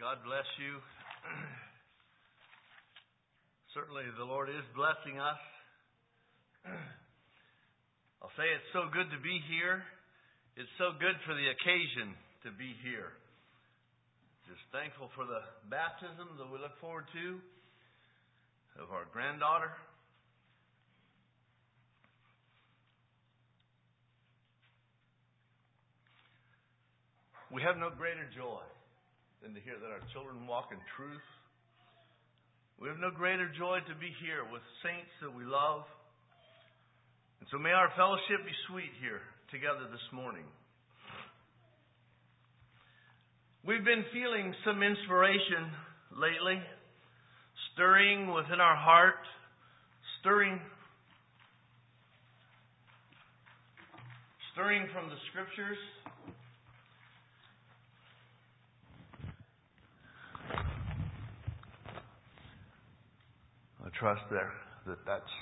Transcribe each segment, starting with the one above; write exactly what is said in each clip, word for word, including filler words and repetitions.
God bless you. Certainly the Lord is blessing us. I'll say it's so good to be here. It's so good for the occasion to be here. Just thankful for the baptism that we look forward to of our granddaughter. We have no greater joy than to hear that our children walk in truth. We have no greater joy to be here with saints that we love. And so may our fellowship be sweet here together this morning. We've been feeling some inspiration lately, stirring within our heart, stirring, stirring from the Scriptures. I trust there that that's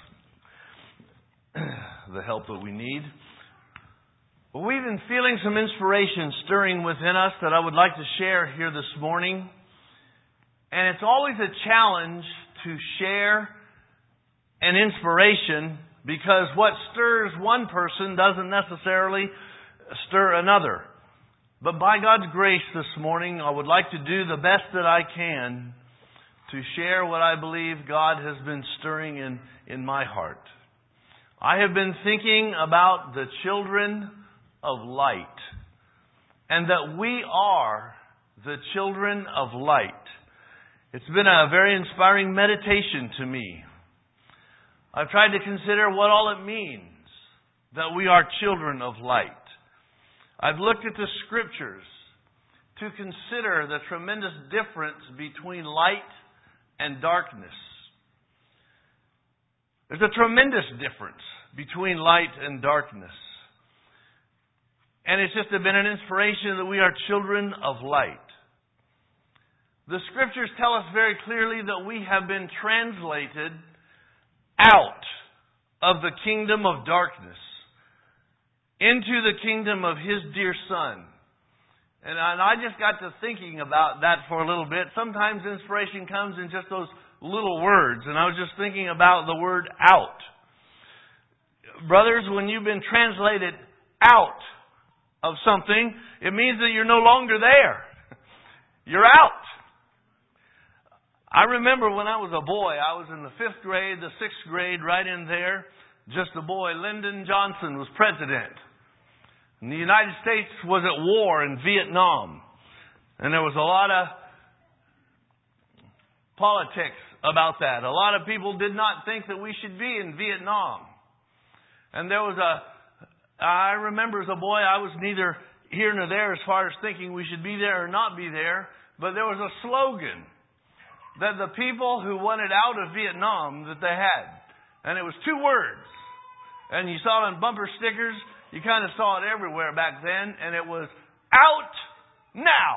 the help that we need. But we've been feeling some inspiration stirring within us that I would like to share here this morning. And it's always a challenge to share an inspiration because what stirs one person doesn't necessarily stir another. But by God's grace this morning, I would like to do the best that I can to share what I believe God has been stirring in, in my heart. I have been thinking about the children of light, and that we are the children of light. It's been a very inspiring meditation to me. I've tried to consider what all it means that we are children of light. I've looked at the Scriptures to consider the tremendous difference between light and darkness. There's a tremendous difference between light and darkness. And it's just been an inspiration that we are children of light. The Scriptures tell us very clearly that we have been translated out of the kingdom of darkness into the kingdom of His dear Son. And I just got to thinking about that for a little bit. Sometimes inspiration comes in just those little words. And I was just thinking about the word out. Brothers, when you've been translated out of something, it means that you're no longer there. You're out. I remember when I was a boy, I was in the fifth grade, the sixth grade, right in there. Just a boy. Lyndon Johnson was president. And the United States was at war in Vietnam. And there was a lot of politics about that. A lot of people did not think that we should be in Vietnam. And there was a, I remember as a boy, I was neither here nor there as far as thinking we should be there or not be there. But there was a slogan that the people who wanted out of Vietnam that they had. And it was two words. And you saw it on bumper stickers. You kind of saw it everywhere back then, and it was out now.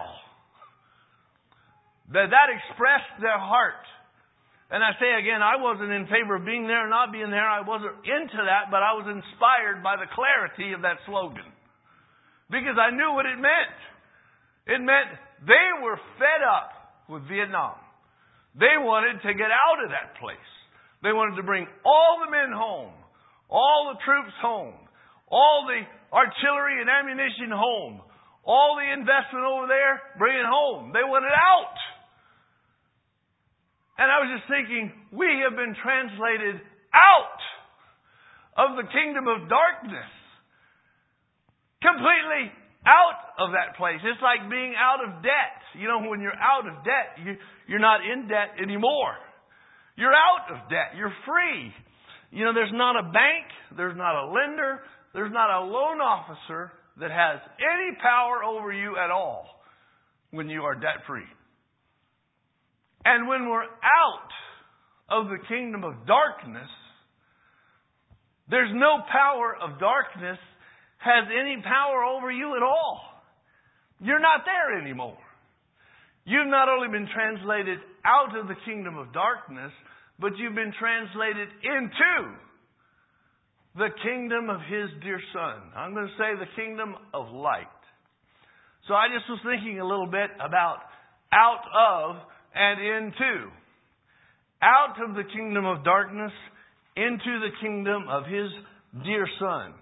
That, that expressed their heart. And I say again, I wasn't in favor of being there or not being there. I wasn't into that, but I was inspired by the clarity of that slogan. Because I knew what it meant. It meant they were fed up with Vietnam. They wanted to get out of that place. They wanted to bring all the men home, all the troops home, all the artillery and ammunition home. All the investment over there, bring it home. They want it out. And I was just thinking, we have been translated out of the kingdom of darkness. Completely out of that place. It's like being out of debt. You know, when you're out of debt, you, you're not in debt anymore. You're out of debt. You're free. You know, there's not a bank. There's not a lender. There's not a loan officer that has any power over you at all when you are debt-free. And when we're out of the kingdom of darkness, there's no power of darkness has any power over you at all. You're not there anymore. You've not only been translated out of the kingdom of darkness, but you've been translated into the kingdom of His dear Son. I'm going to say the kingdom of light. So I just was thinking a little bit about out of and into. Out of the kingdom of darkness into the kingdom of His dear Son.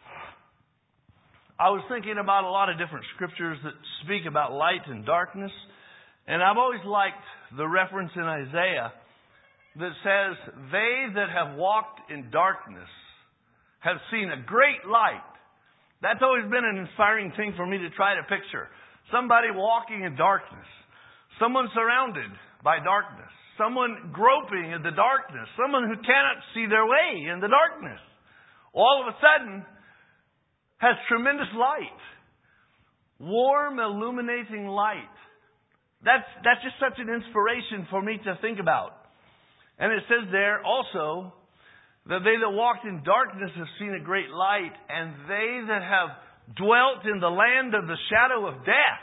I was thinking about a lot of different scriptures that speak about light and darkness. And I've always liked the reference in Isaiah that says, they that have walked in darkness have seen a great light. That's always been an inspiring thing for me to try to picture. Somebody walking in darkness. Someone surrounded by darkness. Someone groping in the darkness. Someone who cannot see their way in the darkness. All of a sudden, has tremendous light. Warm, illuminating light. That's, that's just such an inspiration for me to think about. And it says there also that they that walked in darkness have seen a great light, and they that have dwelt in the land of the shadow of death.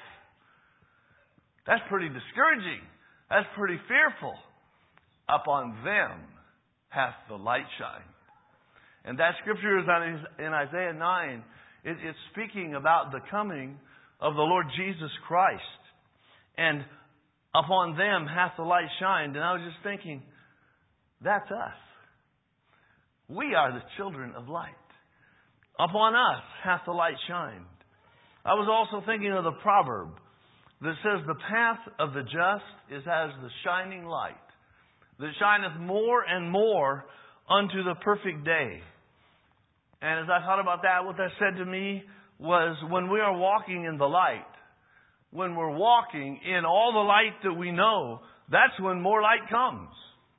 That's pretty discouraging. That's pretty fearful. Upon them hath the light shined. And that scripture is in Isaiah nine. It, it's speaking about the coming of the Lord Jesus Christ. And upon them hath the light shined. And I was just thinking, that's us. We are the children of light. Upon us hath the light shined. I was also thinking of the proverb that says, the path of the just is as the shining light, that shineth more and more unto the perfect day. And as I thought about that, what that said to me was, when we are walking in the light, when we're walking in all the light that we know, that's when more light comes.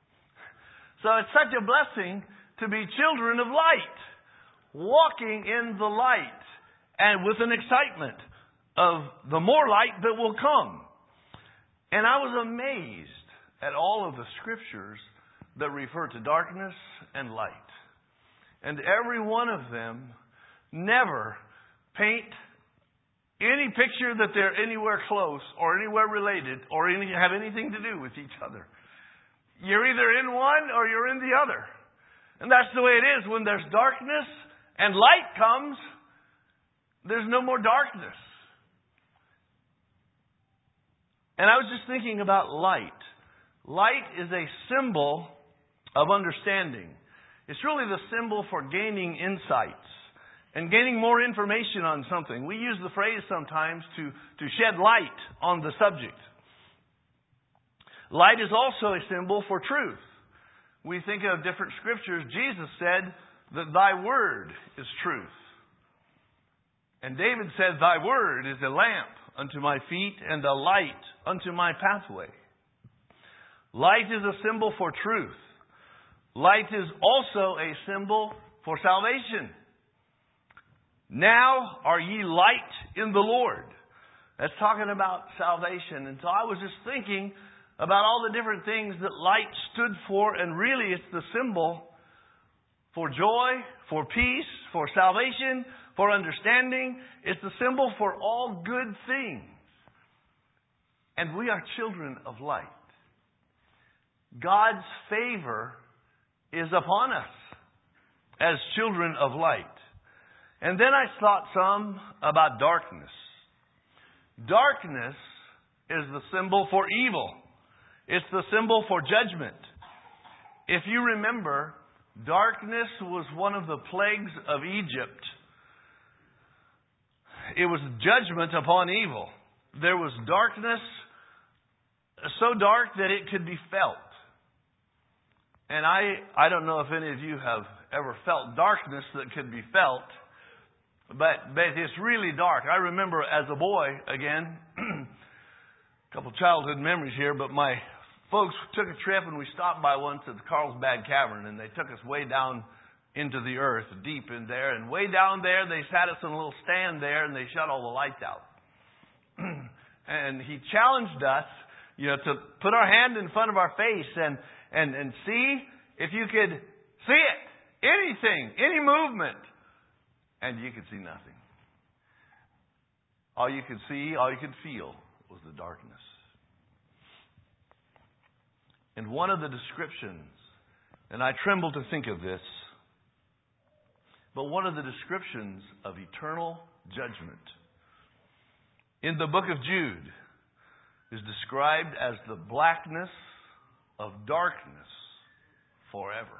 So it's such a blessing to be children of light, walking in the light, and with an excitement of the more light that will come. And I was amazed at all of the scriptures that refer to darkness and light. And every one of them never paint any picture that they're anywhere close or anywhere related or any, have anything to do with each other. You're either in one or you're in the other. And that's the way it is. When there's darkness and light comes, there's no more darkness. And I was just thinking about light. Light is a symbol of understanding. It's really the symbol for gaining insights and gaining more information on something. We use the phrase sometimes to, to shed light on the subject. Light is also a symbol for truth. We think of different scriptures. Jesus said that thy word is truth. And David said, thy word is a lamp unto my feet and a light unto my pathway. Light is a symbol for truth. Light is also a symbol for salvation. Now are ye light in the Lord. That's talking about salvation. And so I was just thinking about all the different things that light stood for. And really it's the symbol for joy, for peace, for salvation, for understanding. It's the symbol for all good things. And we are children of light. God's favor is upon us as children of light. And then I thought some about darkness. Darkness is the symbol for evil. It's the symbol for judgment. If you remember, darkness was one of the plagues of Egypt. It was judgment upon evil. There was darkness so dark that it could be felt. And I, I don't know if any of you have ever felt darkness that could be felt, but, but it's really dark. I remember as a boy, again, a couple childhood memories here, but my folks took a trip and we stopped by once at the Carlsbad Cavern, and they took us way down into the earth, deep in there. And way down there, they sat us on a little stand there and they shut all the lights out. And he challenged us, you know, to put our hand in front of our face and And, and see if you could see it. Anything. Any movement. And you could see nothing. All you could see, all you could feel was the darkness. And one of the descriptions, and I tremble to think of this, but one of the descriptions of eternal judgment in the book of Jude is described as the blackness of darkness forever.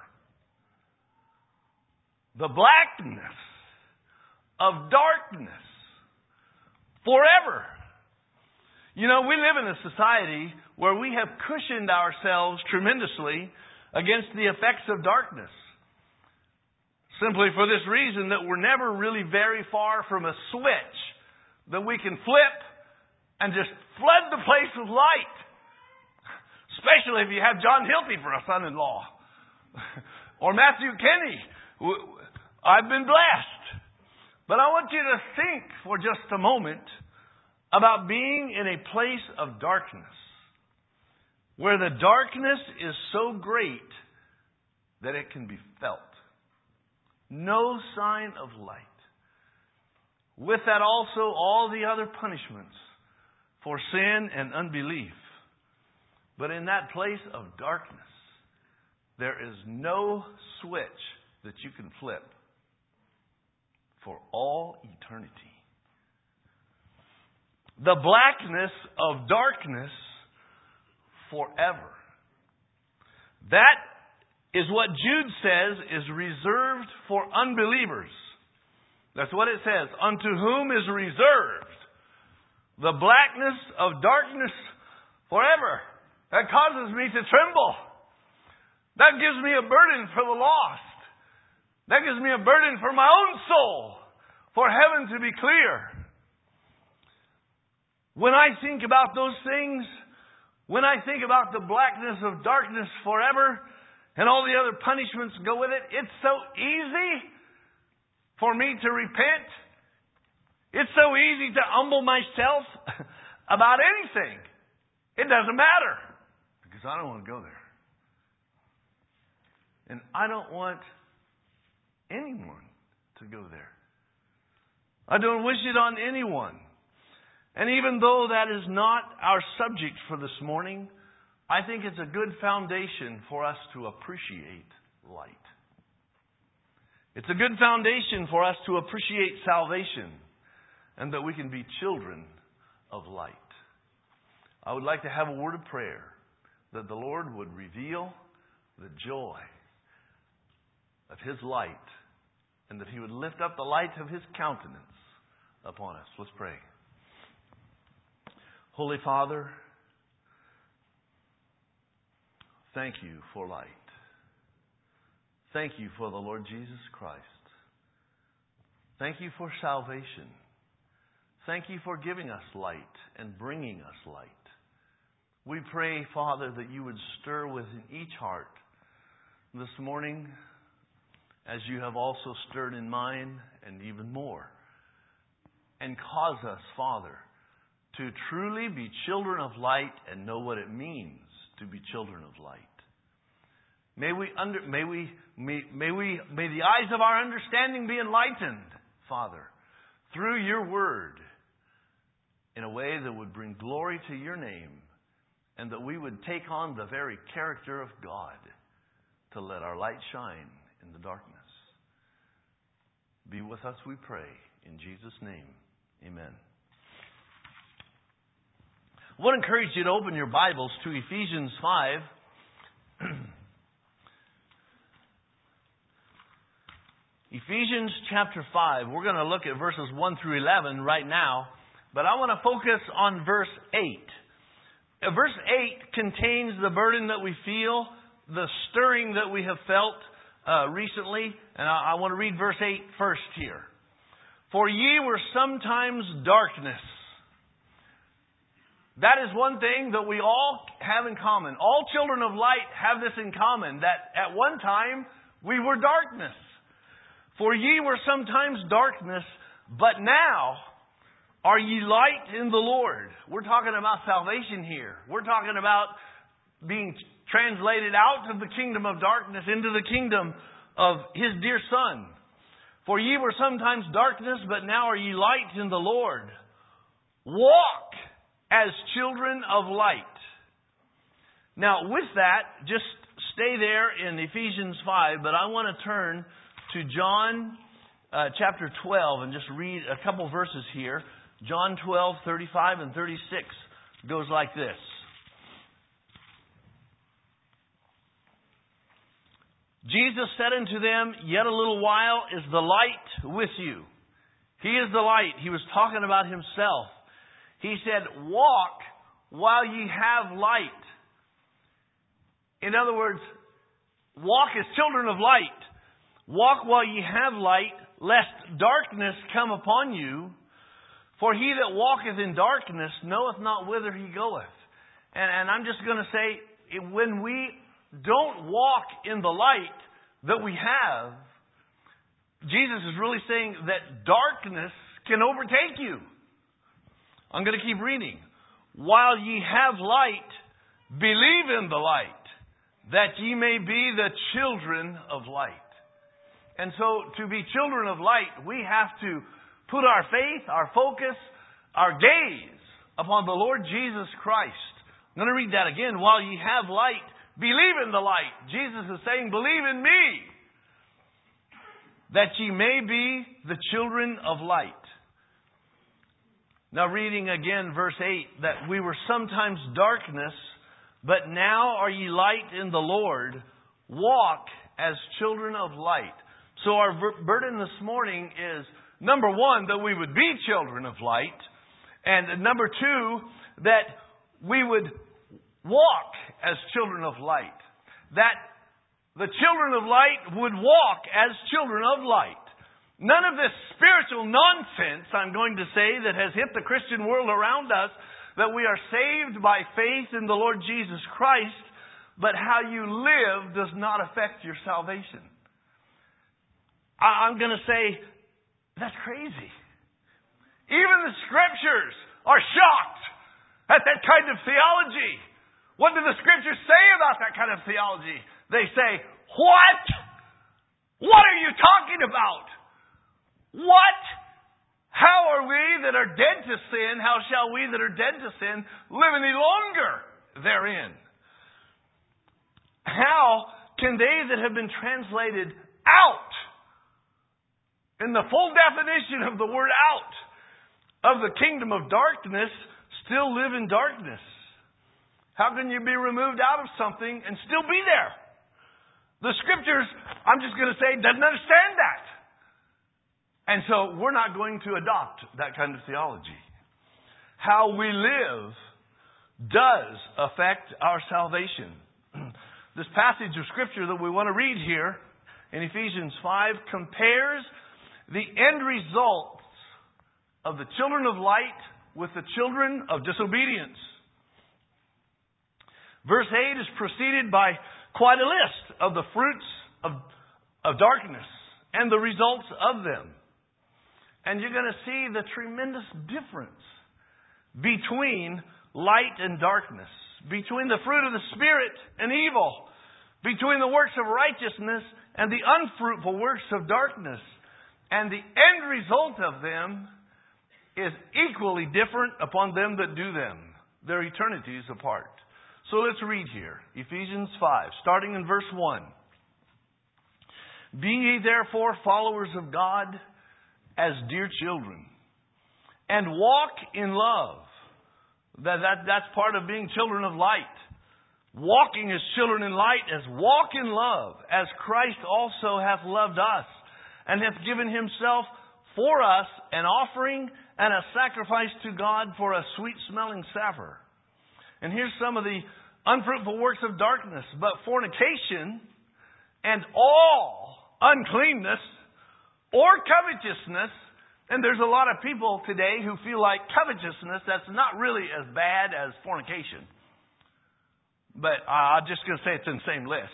The blackness of darkness forever. You know, we live in a society where we have cushioned ourselves tremendously against the effects of darkness. Simply for this reason that we're never really very far from a switch that we can flip and just flood the place with light. Especially if you have John Hilty for a son-in-law. Or Matthew Kenny. I've been blessed. But I want you to think for just a moment about being in a place of darkness, where the darkness is so great that it can be felt. No sign of light. With that also all the other punishments for sin and unbelief. But in that place of darkness, there is no switch that you can flip for all eternity. The blackness of darkness forever. That is what Jude says is reserved for unbelievers. That's what it says. Unto whom is reserved the blackness of darkness forever. That causes me to tremble. That gives me a burden for the lost. That gives me a burden for my own soul. For heaven to be clear. When I think about those things, when I think about the blackness of darkness forever, and all the other punishments go with it, it's so easy for me to repent. It's so easy to humble myself about anything. It doesn't matter. Because I don't want to go there. And I don't want anyone to go there. I don't wish it on anyone. And even though that is not our subject for this morning, I think it's a good foundation for us to appreciate light. It's a good foundation for us to appreciate salvation and that we can be children of light. I would like to have a word of prayer that the Lord would reveal the joy of His light and that He would lift up the light of His countenance upon us. Let's pray. Holy Father, thank you for light. Thank you for the Lord Jesus Christ. Thank you for salvation. Thank you for giving us light and bringing us light. We pray, Father, that you would stir within each heart this morning, as you have also stirred in mine and even more, and cause us, Father, to truly be children of light and know what it means to be children of light. May we under, may we may, may we may the eyes of our understanding be enlightened, Father, through your word in a way that would bring glory to your name, and that we would take on the very character of God to let our light shine in the darkness. Be with us, we pray, in Jesus' name. Amen. I want to encourage you to open your Bibles to Ephesians five. Ephesians chapter five. We're going to look at verses one through eleven right now, but I want to focus on verse eight. Uh, verse eight contains the burden that we feel, the stirring that we have felt uh, recently, and I, I want to read verse eight first here. For ye were sometimes darkness. That is one thing that we all have in common. All children of light have this in common, that at one time we were darkness. For ye were sometimes darkness, but now are ye light in the Lord. We're talking about salvation here. We're talking about being translated out of the kingdom of darkness into the kingdom of His dear Son. For ye were sometimes darkness, but now are ye light in the Lord. Walk as children of light. Now, with that, just stay there in Ephesians five, but I want to turn to John uh, chapter twelve and just read a couple verses here. John twelve, thirty-five and thirty-six. It goes like this. Jesus said unto them, Yet a little while is the light with you. He is the light. He was talking about Himself. He said, Walk while ye have light. In other words, walk as children of light. Walk while ye have light, lest darkness come upon you. For he that walketh in darkness knoweth not whither he goeth. And, and I'm just going to say, when we don't walk in the light that we have, Jesus is really saying that darkness can overtake you. I'm going to keep reading. While ye have light, believe in the light, that ye may be the children of light. And so, to be children of light, we have to put our faith, our focus, our gaze upon the Lord Jesus Christ. I'm going to read that again. While ye have light, believe in the light. Jesus is saying, believe in me, that ye may be the children of light. Now reading again verse eight, that we were sometimes darkness, but now are ye light in the Lord. Walk as children of light. So our burden this morning is, number one, that we would be children of light. And number two, that we would walk as children of light. That the children of light would walk as children of light. None of this spiritual nonsense, I'm going to say, that has hit the Christian world around us, that we are saved by faith in the Lord Jesus Christ, but how you live does not affect your salvation. I'm going to say, that's crazy. Even the Scriptures are shocked at that kind of theology. What do the Scriptures say about that kind of theology? They say, what? What are you talking about? What? How are we that are dead to sin, how shall we that are dead to sin live any longer therein? How can they that have been translated out, in the full definition of the word out, of the kingdom of darkness, still live in darkness? How can you be removed out of something and still be there? The Scriptures, I'm just going to say, doesn't understand that. And so we're not going to adopt that kind of theology. How we live does affect our salvation. This passage of Scripture that we want to read here in Ephesians five compares the end results of the children of light with the children of disobedience. Verse eight is preceded by quite a list of the fruits of, of darkness and the results of them. And you're going to see the tremendous difference between light and darkness, between the fruit of the Spirit and evil, between the works of righteousness and the unfruitful works of darkness. And the end result of them is equally different upon them that do them. They're eternities apart. So let's read here. Ephesians five, starting in verse one. Be ye therefore followers of God as dear children, and walk in love. That, that, that's part of being children of light. Walking as children in light, as walk in love, as Christ also hath loved us, and hath given Himself for us an offering and a sacrifice to God for a sweet-smelling savour. And here's some of the unfruitful works of darkness. But fornication and all uncleanness or covetousness, and there's a lot of people today who feel like covetousness, that's not really as bad as fornication. But uh, I'm just going to say it's in the same list.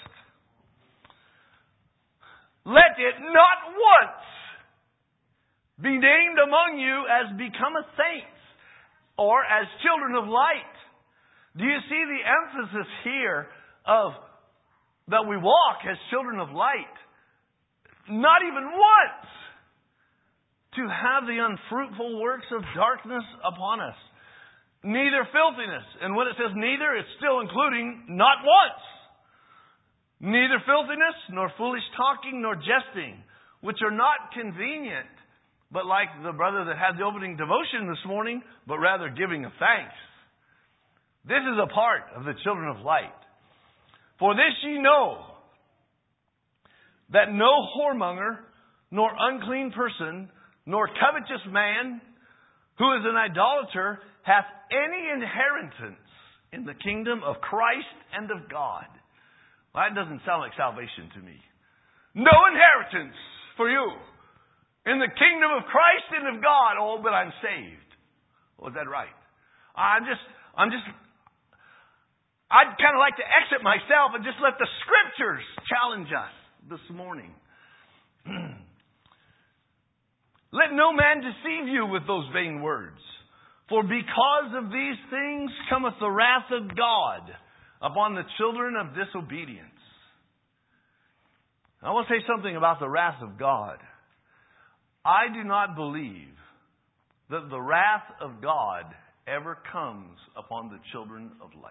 Let it not once be named among you as becometh saints, or as children of light. Do you see the emphasis here of that we walk as children of light? Not even once to have the unfruitful works of darkness upon us. Neither filthiness. And when it says neither, it's still including not once. Neither filthiness, nor foolish talking, nor jesting, which are not convenient, but like the brother that had the opening devotion this morning, but rather giving of thanks. This is a part of the children of light. For this ye know, that no whoremonger, nor unclean person, nor covetous man, who is an idolater, hath any inheritance in the kingdom of Christ and of God. Well, that doesn't sound like salvation to me. No inheritance for you in the kingdom of Christ and of God. Oh, but I'm saved. Was that right? I'm just, I'm just, I'd kind of like to exit myself and just let the Scriptures challenge us this morning. Let no man deceive you with those vain words. For because of these things cometh the wrath of God upon the children of disobedience. I want to say something about the wrath of God. I do not believe that the wrath of God ever comes upon the children of light.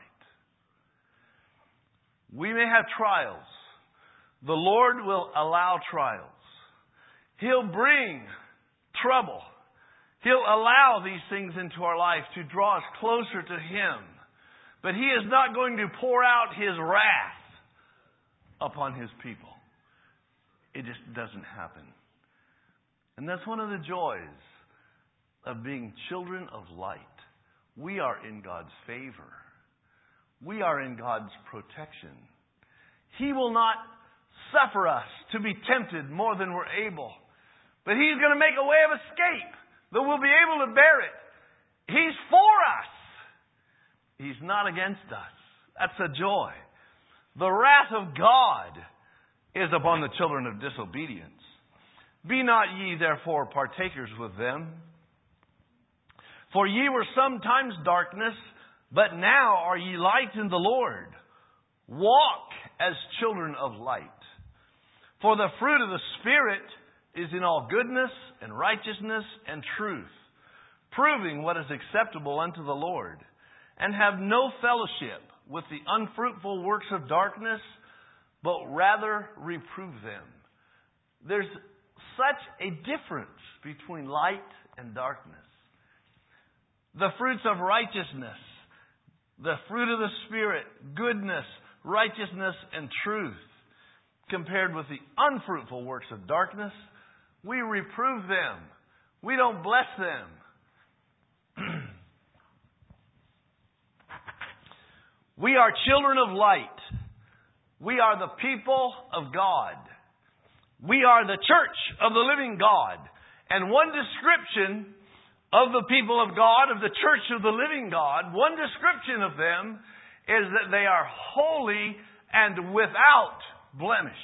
We may have trials. The Lord will allow trials. He'll bring trouble. He'll allow these things into our life to draw us closer to Him. But He is not going to pour out His wrath upon His people. It just doesn't happen. And that's one of the joys of being children of light. We are in God's favor. We are in God's protection. He will not suffer us to be tempted more than we're able. But He's going to make a way of escape that we'll be able to bear it. He's for us. He's not against us. That's a joy. The wrath of God is upon the children of disobedience. Be not ye therefore partakers with them. For ye were sometimes darkness, but now are ye light in the Lord. Walk as children of light. For the fruit of the Spirit is in all goodness and righteousness and truth, proving what is acceptable unto the Lord, and have no fellowship with the unfruitful works of darkness, but rather reprove them. There's such a difference between light and darkness. The fruits of righteousness, the fruit of the Spirit, goodness, righteousness, and truth, compared with the unfruitful works of darkness, we reprove them. We don't bless them. We are children of light. We are the people of God. We are the church of the living God. And one description of the people of God, of the church of the living God, one description of them is that they are holy and without blemish.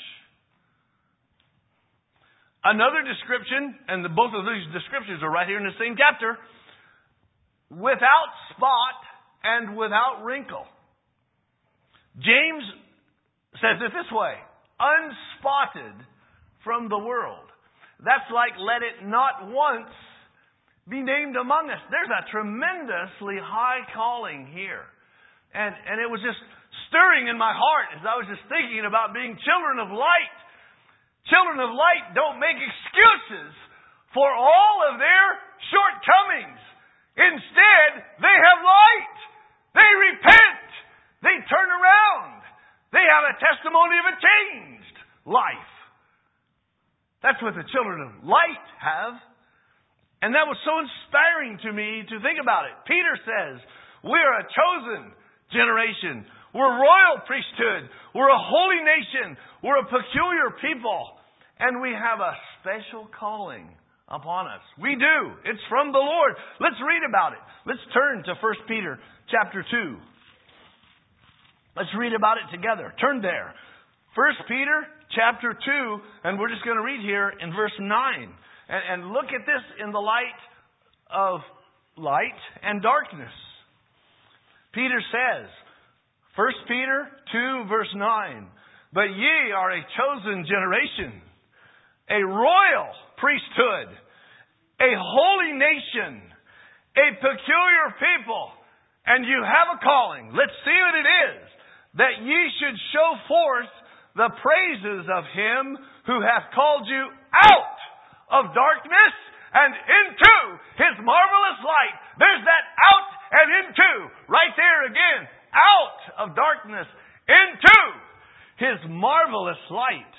Another description, and the, both of these descriptions are right here in the same chapter, without spot and without wrinkle. James says it this way, unspotted from the world. That's like let it not once be named among us. There's a tremendously high calling here. And, and it was just stirring in my heart as I was just thinking about being children of light. Children of light don't make excuses for all of their shortcomings. Instead, they have light. They repent. They turn around. They have a testimony of a changed life. That's what the children of light have. And that was so inspiring to me to think about it. Peter says, we're a chosen generation. We're a royal priesthood. We're a holy nation. We're a peculiar people. And we have a special calling upon us. We do. It's from the Lord. Let's read about it. Let's turn to First Peter chapter two. Let's read about it together. Turn there. First Peter chapter two, and we're just going to read here in verse nine. And, and look at this in the light of light and darkness. Peter says, First Peter two, verse nine, but ye are a chosen generation, a royal priesthood, a holy nation, a peculiar people, and you have a calling. Let's see what it is, that ye should show forth the praises of Him who hath called you out of darkness and into His marvelous light. There's that out and into, right there again, out of darkness, into His marvelous light.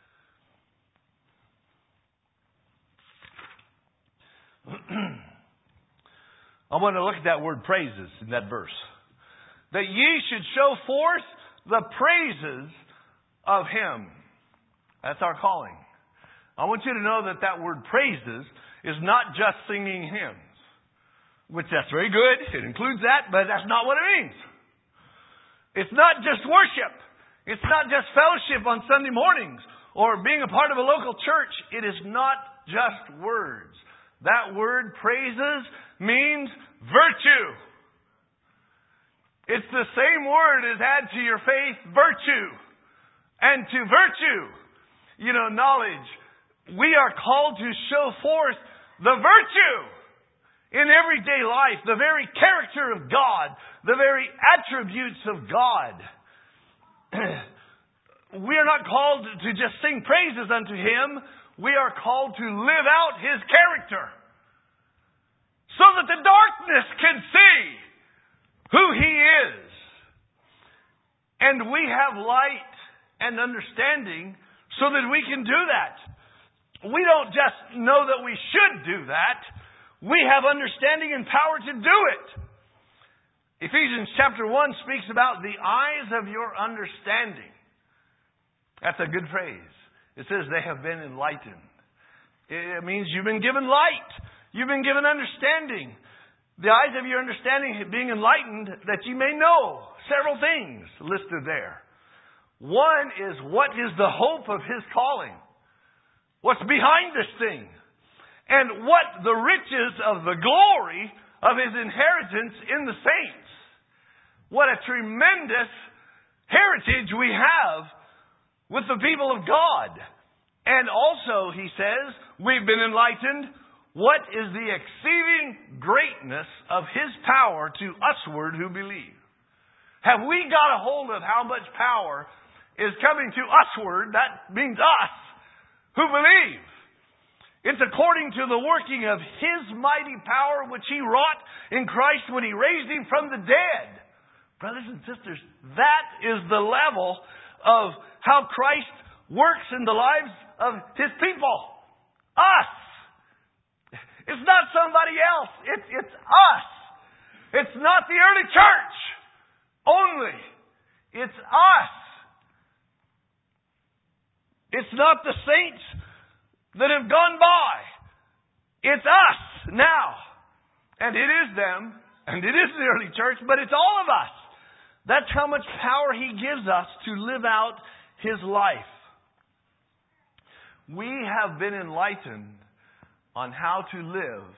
I want to look at that word praises in that verse. That ye should show forth the praises of Him. That's our calling. I want you to know that that word praises is not just singing hymns, which that's very good. It includes that, but that's not what it means. It's not just worship. It's not just fellowship on Sunday mornings or being a part of a local church. It is not just words. That word praises means virtue. It's the same word as add to your faith virtue. And to virtue, you know, knowledge. We are called to show forth the virtue in everyday life, the very character of God, the very attributes of God. We are not called to just sing praises unto Him. We are called to live out His character so that the darkness can see who He is. And we have light and understanding so that we can do that. We don't just know that we should do that. We have understanding and power to do it. Ephesians chapter one speaks about the eyes of your understanding. That's a good phrase. It says they have been enlightened. It means you've been given light. You've been given understanding. The eyes of your understanding being enlightened that you may know several things listed there. One is, what is the hope of His calling? What's behind this thing? And what the riches of the glory of His inheritance in the saints. What a tremendous heritage we have with the people of God. And also, he says, we've been enlightened. What is the exceeding greatness of His power to usward who believe? Have we got a hold of how much power is coming to usward? That means us who believe. It's according to the working of His mighty power which He wrought in Christ when He raised Him from the dead. Brothers and sisters, that is the level of how Christ works in the lives of His people. Us. It's not somebody else. It's, it's us. It's not the early church only. It's us. It's not the saints that have gone by. It's us now. And it is them. And it is the early church. But it's all of us. That's how much power He gives us to live out His life. We have been enlightened on how to live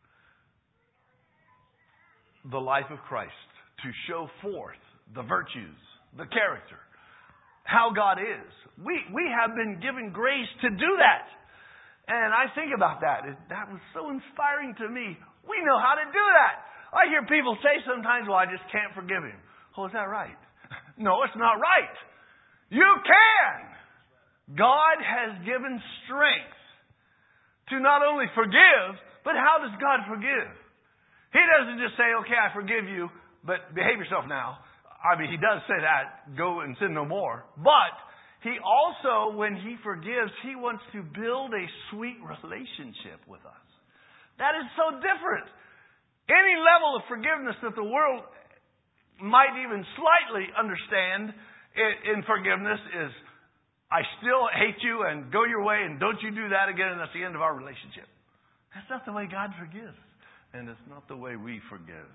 the life of Christ. To show forth the virtues, the character, how God is. We, we have been given grace to do that. And I think about that. It, that was so inspiring to me. We know how to do that. I hear people say sometimes, well, I just can't forgive him. Oh, is that right? No, it's not right. You can. God has given strength to not only forgive, but how does God forgive? He doesn't just say, okay, I forgive you, but behave yourself now. I mean, He does say that, go and sin no more. But He also, when He forgives, He wants to build a sweet relationship with us. That is so different. Any level of forgiveness that the world might even slightly understand in forgiveness is, I still hate you and go your way and don't you do that again, and that's the end of our relationship. That's not the way God forgives. And it's not the way we forgive.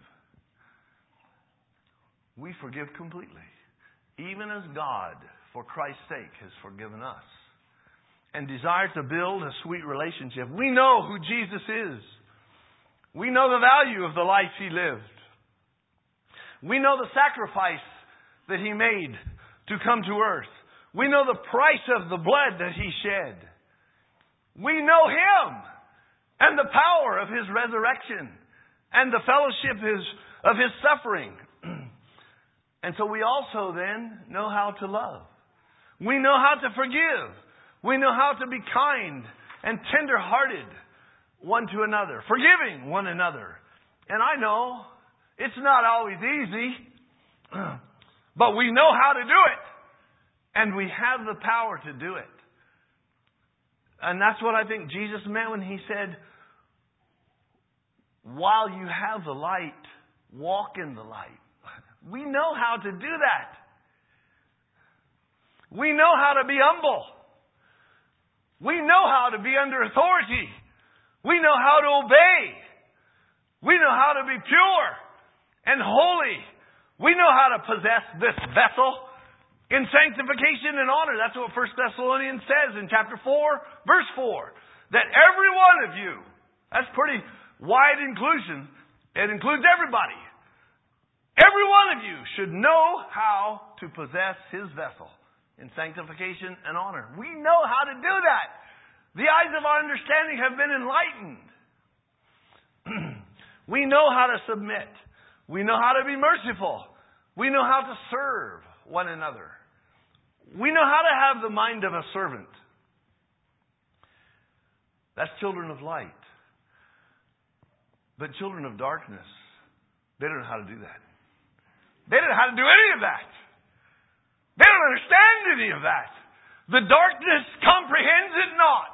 We forgive completely. Even as God, for Christ's sake, has forgiven us. And desires to build a sweet relationship. We know who Jesus is. We know the value of the life He lived. We know the sacrifice that He made to come to earth. We know the price of the blood that He shed. We know Him and the power of His resurrection and the fellowship of His suffering. And so we also then know how to love. We know how to forgive. We know how to be kind and tender-hearted one to another, forgiving one another. And I know It's not always easy, but we know how to do it. And we have the power to do it. And that's what I think Jesus meant when He said, while you have the light, walk in the light. We know how to do that. We know how to be humble. We know how to be under authority. We know how to obey. We know how to be pure and holy. We know how to possess this vessel in sanctification and honor. That's what First Thessalonians says in chapter four, verse four. That every one of you, that's pretty wide inclusion. It includes everybody. Every one of you should know how to possess his vessel in sanctification and honor. We know how to do that. The eyes of our understanding have been enlightened. We know how to submit. We know how to be merciful. We know how to serve one another. We know how to have the mind of a servant. That's children of light. But children of darkness, they don't know how to do that. They don't know how to do any of that. They don't understand any of that. The darkness comprehends it not.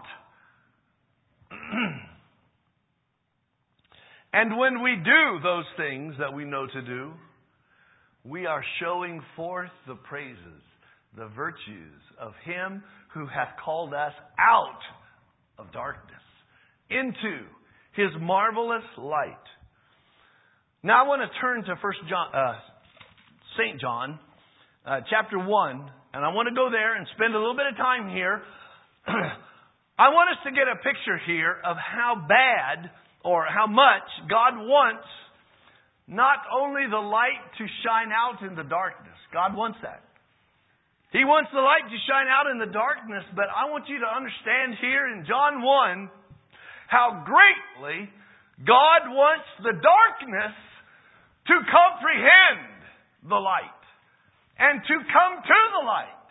And when we do those things that we know to do, we are showing forth the praises, the virtues of Him who hath called us out of darkness into His marvelous light. Now I want to turn to First John, uh, Saint John, uh, chapter one, and I want to go there and spend a little bit of time here. I want us to get a picture here of how bad or how much God wants not only the light to shine out in the darkness. God wants that. He wants the light to shine out in the darkness, but I want you to understand here in John one how greatly God wants the darkness to comprehend the light and to come to the light.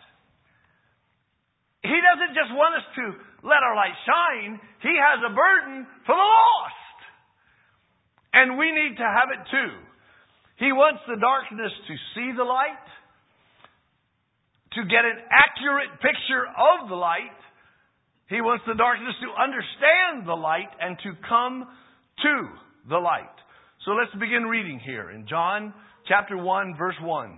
He doesn't just want us to let our light shine. He has a burden for the lost. And we need to have it too. He wants the darkness to see the light, to get an accurate picture of the light. He wants the darkness to understand the light and to come to the light. So let's begin reading here in John chapter one, verse one.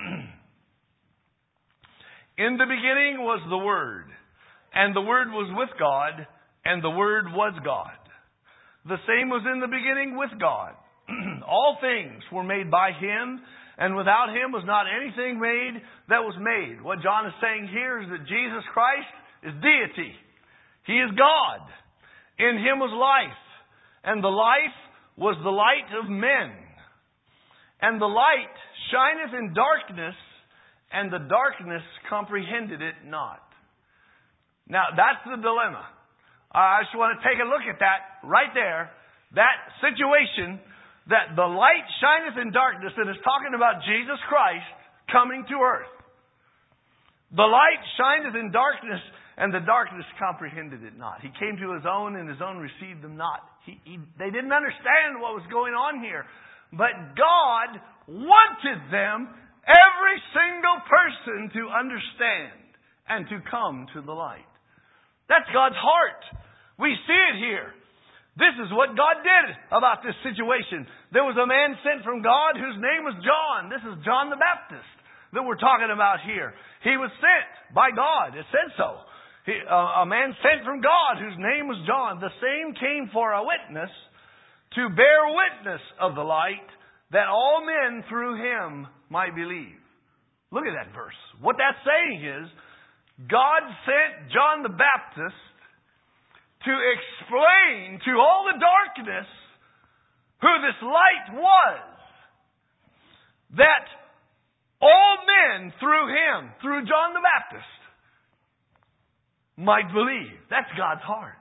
In the beginning was the Word, and the Word was with God, and the Word was God. The same was in the beginning with God. All things were made by Him, and without Him was not anything made that was made. What John is saying here is that Jesus Christ is deity. He is God. In Him was life, and the life was the light of men. And the light shineth in darkness, and the darkness comprehended it not. Now, that's the dilemma. I just want to take a look at that right there. That situation that the light shineth in darkness, and is talking about Jesus Christ coming to earth. The light shineth in darkness, and the darkness comprehended it not. He came to His own, and His own received them not. He, he, they didn't understand what was going on here. But God wanted them, every single person, to understand and to come to the light. That's God's heart. We see it here. This is what God did about this situation. There was a man sent from God whose name was John. This is John the Baptist that we're talking about here. He was sent by God. It said so. He, uh, a man sent from God whose name was John. The same came for a witness, to bear witness of the light, that all men through him might believe. Look at that verse. What that's saying is, God sent John the Baptist to explain to all the darkness who this light was. That all men through him, through John the Baptist, might believe. That's God's heart.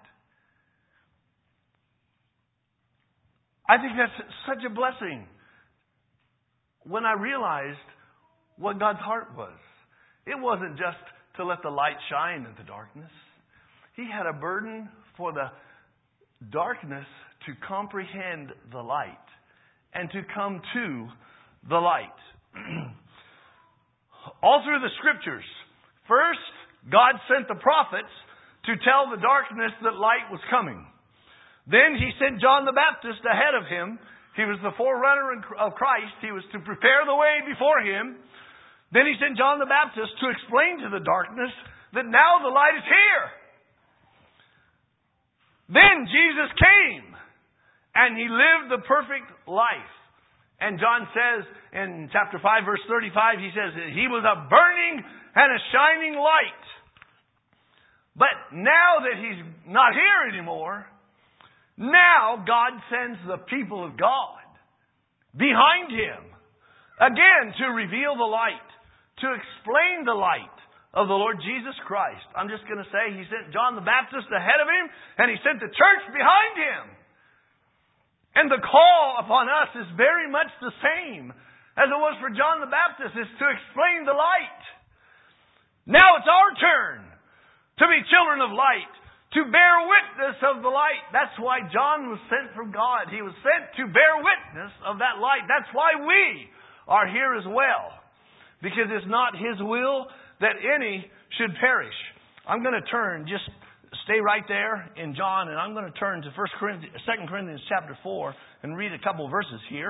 I think that's such a blessing when I realized what God's heart was. It wasn't just to let the light shine in the darkness. He had a burden for the darkness to comprehend the light and to come to the light. All through the Scriptures, first, God sent the prophets to tell the darkness that light was coming. Then He sent John the Baptist ahead of Him. He was the forerunner of Christ. He was to prepare the way before Him. Then He sent John the Baptist to explain to the darkness that now the light is here. Then Jesus came and He lived the perfect life. And John says in chapter five, verse thirty-five, he says that He was a burning and a shining light. But now that He's not here anymore, now God sends the people of God behind Him again to reveal the light, to explain the light of the Lord Jesus Christ. I'm just going to say He sent John the Baptist ahead of Him, and He sent the church behind Him. And the call upon us is very much the same as it was for John the Baptist, is to explain the light. Now it's our turn to be children of light, to bear witness of the light. That's why John was sent from God. He was sent to bear witness of that light. That's why we are here as well. Because it's not His will that any should perish. I'm going to turn, just stay right there in John, and I'm going to turn to First Corinthians, Second Corinthians chapter four and read a couple verses here.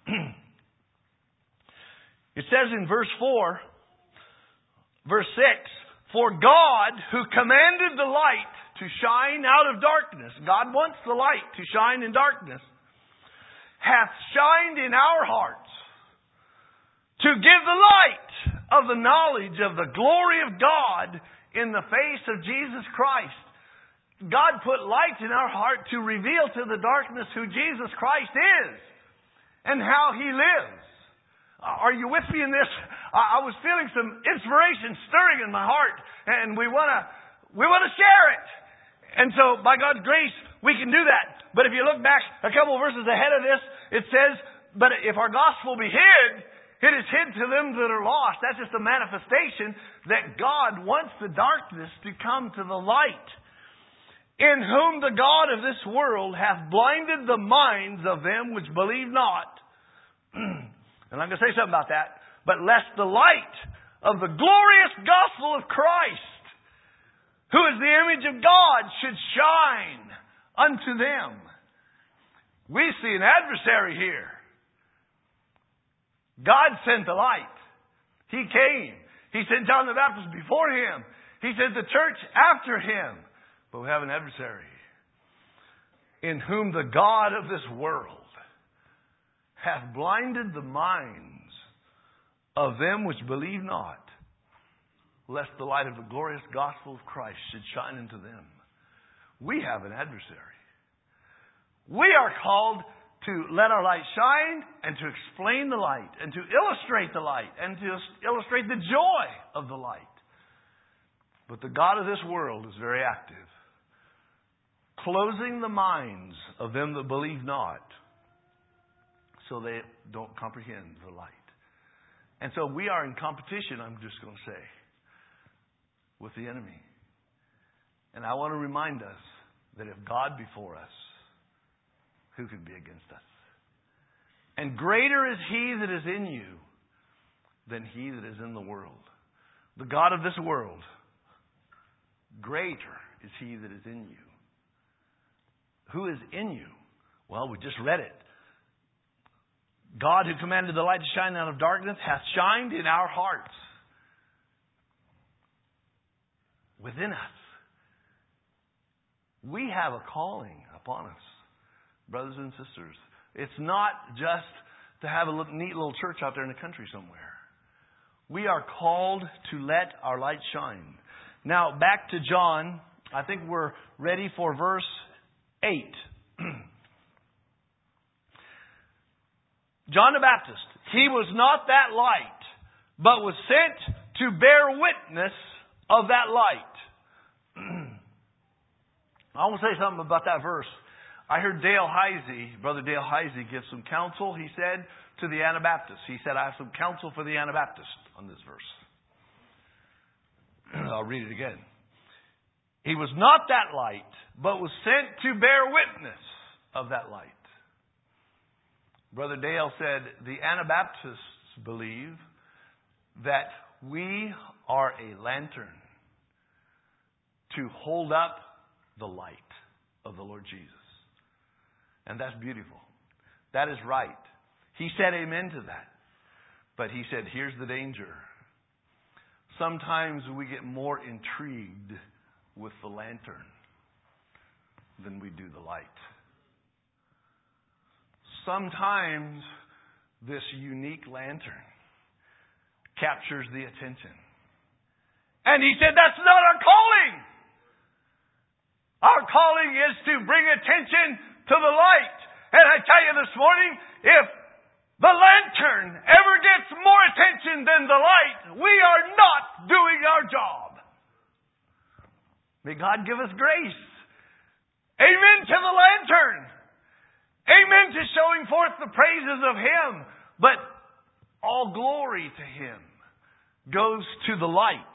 It says in verse four, verse six, "For God, who commanded the light to shine out of darkness," God wants the light to shine in darkness, "hath shined in our hearts to give the light of the knowledge of the glory of God in the face of Jesus Christ." God put light in our heart to reveal to the darkness who Jesus Christ is and how He lives. Are you with me in this? I was feeling some inspiration stirring in my heart, and we want to we want to share it. And so, by God's grace, we can do that. But if you look back a couple of verses ahead of this, it says, "But if our gospel be hid, it is hid to them that are lost." That's just a manifestation that God wants the darkness to come to the light. "In whom the God of this world hath blinded the minds of them which believe not." And I'm going to say something about that. "But lest the light of the glorious gospel of Christ, who is the image of God, should shine unto them." We see an adversary here. God sent the light. He came. He sent John the Baptist before Him. He sent the church after Him. But we have an adversary. "In whom the God of this world hath blinded the minds of them which believe not, lest the light of the glorious gospel of Christ should shine into them." We have an adversary. We are called to let our light shine and to explain the light and to illustrate the light and to illustrate the joy of the light. But the God of this world is very active, closing the minds of them that believe not, so they don't comprehend the light. And so we are in competition, I'm just going to say, with the enemy. And I want to remind us that if God be for us, who could be against us? And greater is He that is in you than he that is in the world. The God of this world, greater is He that is in you. Who is in you? Well, we just read it. God, who commanded the light to shine out of darkness, hath shined in our hearts, within us. We have a calling upon us, brothers and sisters. It's not just to have a neat little church out there in the country somewhere. We are called to let our light shine. Now, back to John. I think we're ready for verse eight. John the Baptist, he was not that light, but was sent to bear witness of that light. I want to say something about that verse. I heard Dale Heisey, Brother Dale Heisey, give some counsel, he said, to the Anabaptists. He said, I have some counsel for the Anabaptists on this verse. I'll read it again. He was not that light, but was sent to bear witness of that light. Brother Dale said, the Anabaptists believe that we are a lantern to hold up the light of the Lord Jesus. And that's beautiful. That is right. He said amen to that. But he said, here's the danger. Sometimes we get more intrigued with the lantern than we do the light. Sometimes this unique lantern captures the attention. And he said, that's not our calling. Our calling is to bring attention to the light. And I tell you this morning, if the lantern ever gets more attention than the light, we are not doing our job. May God give us grace. Amen to the lantern. Amen to showing forth the praises of Him. But all glory to Him goes to the light.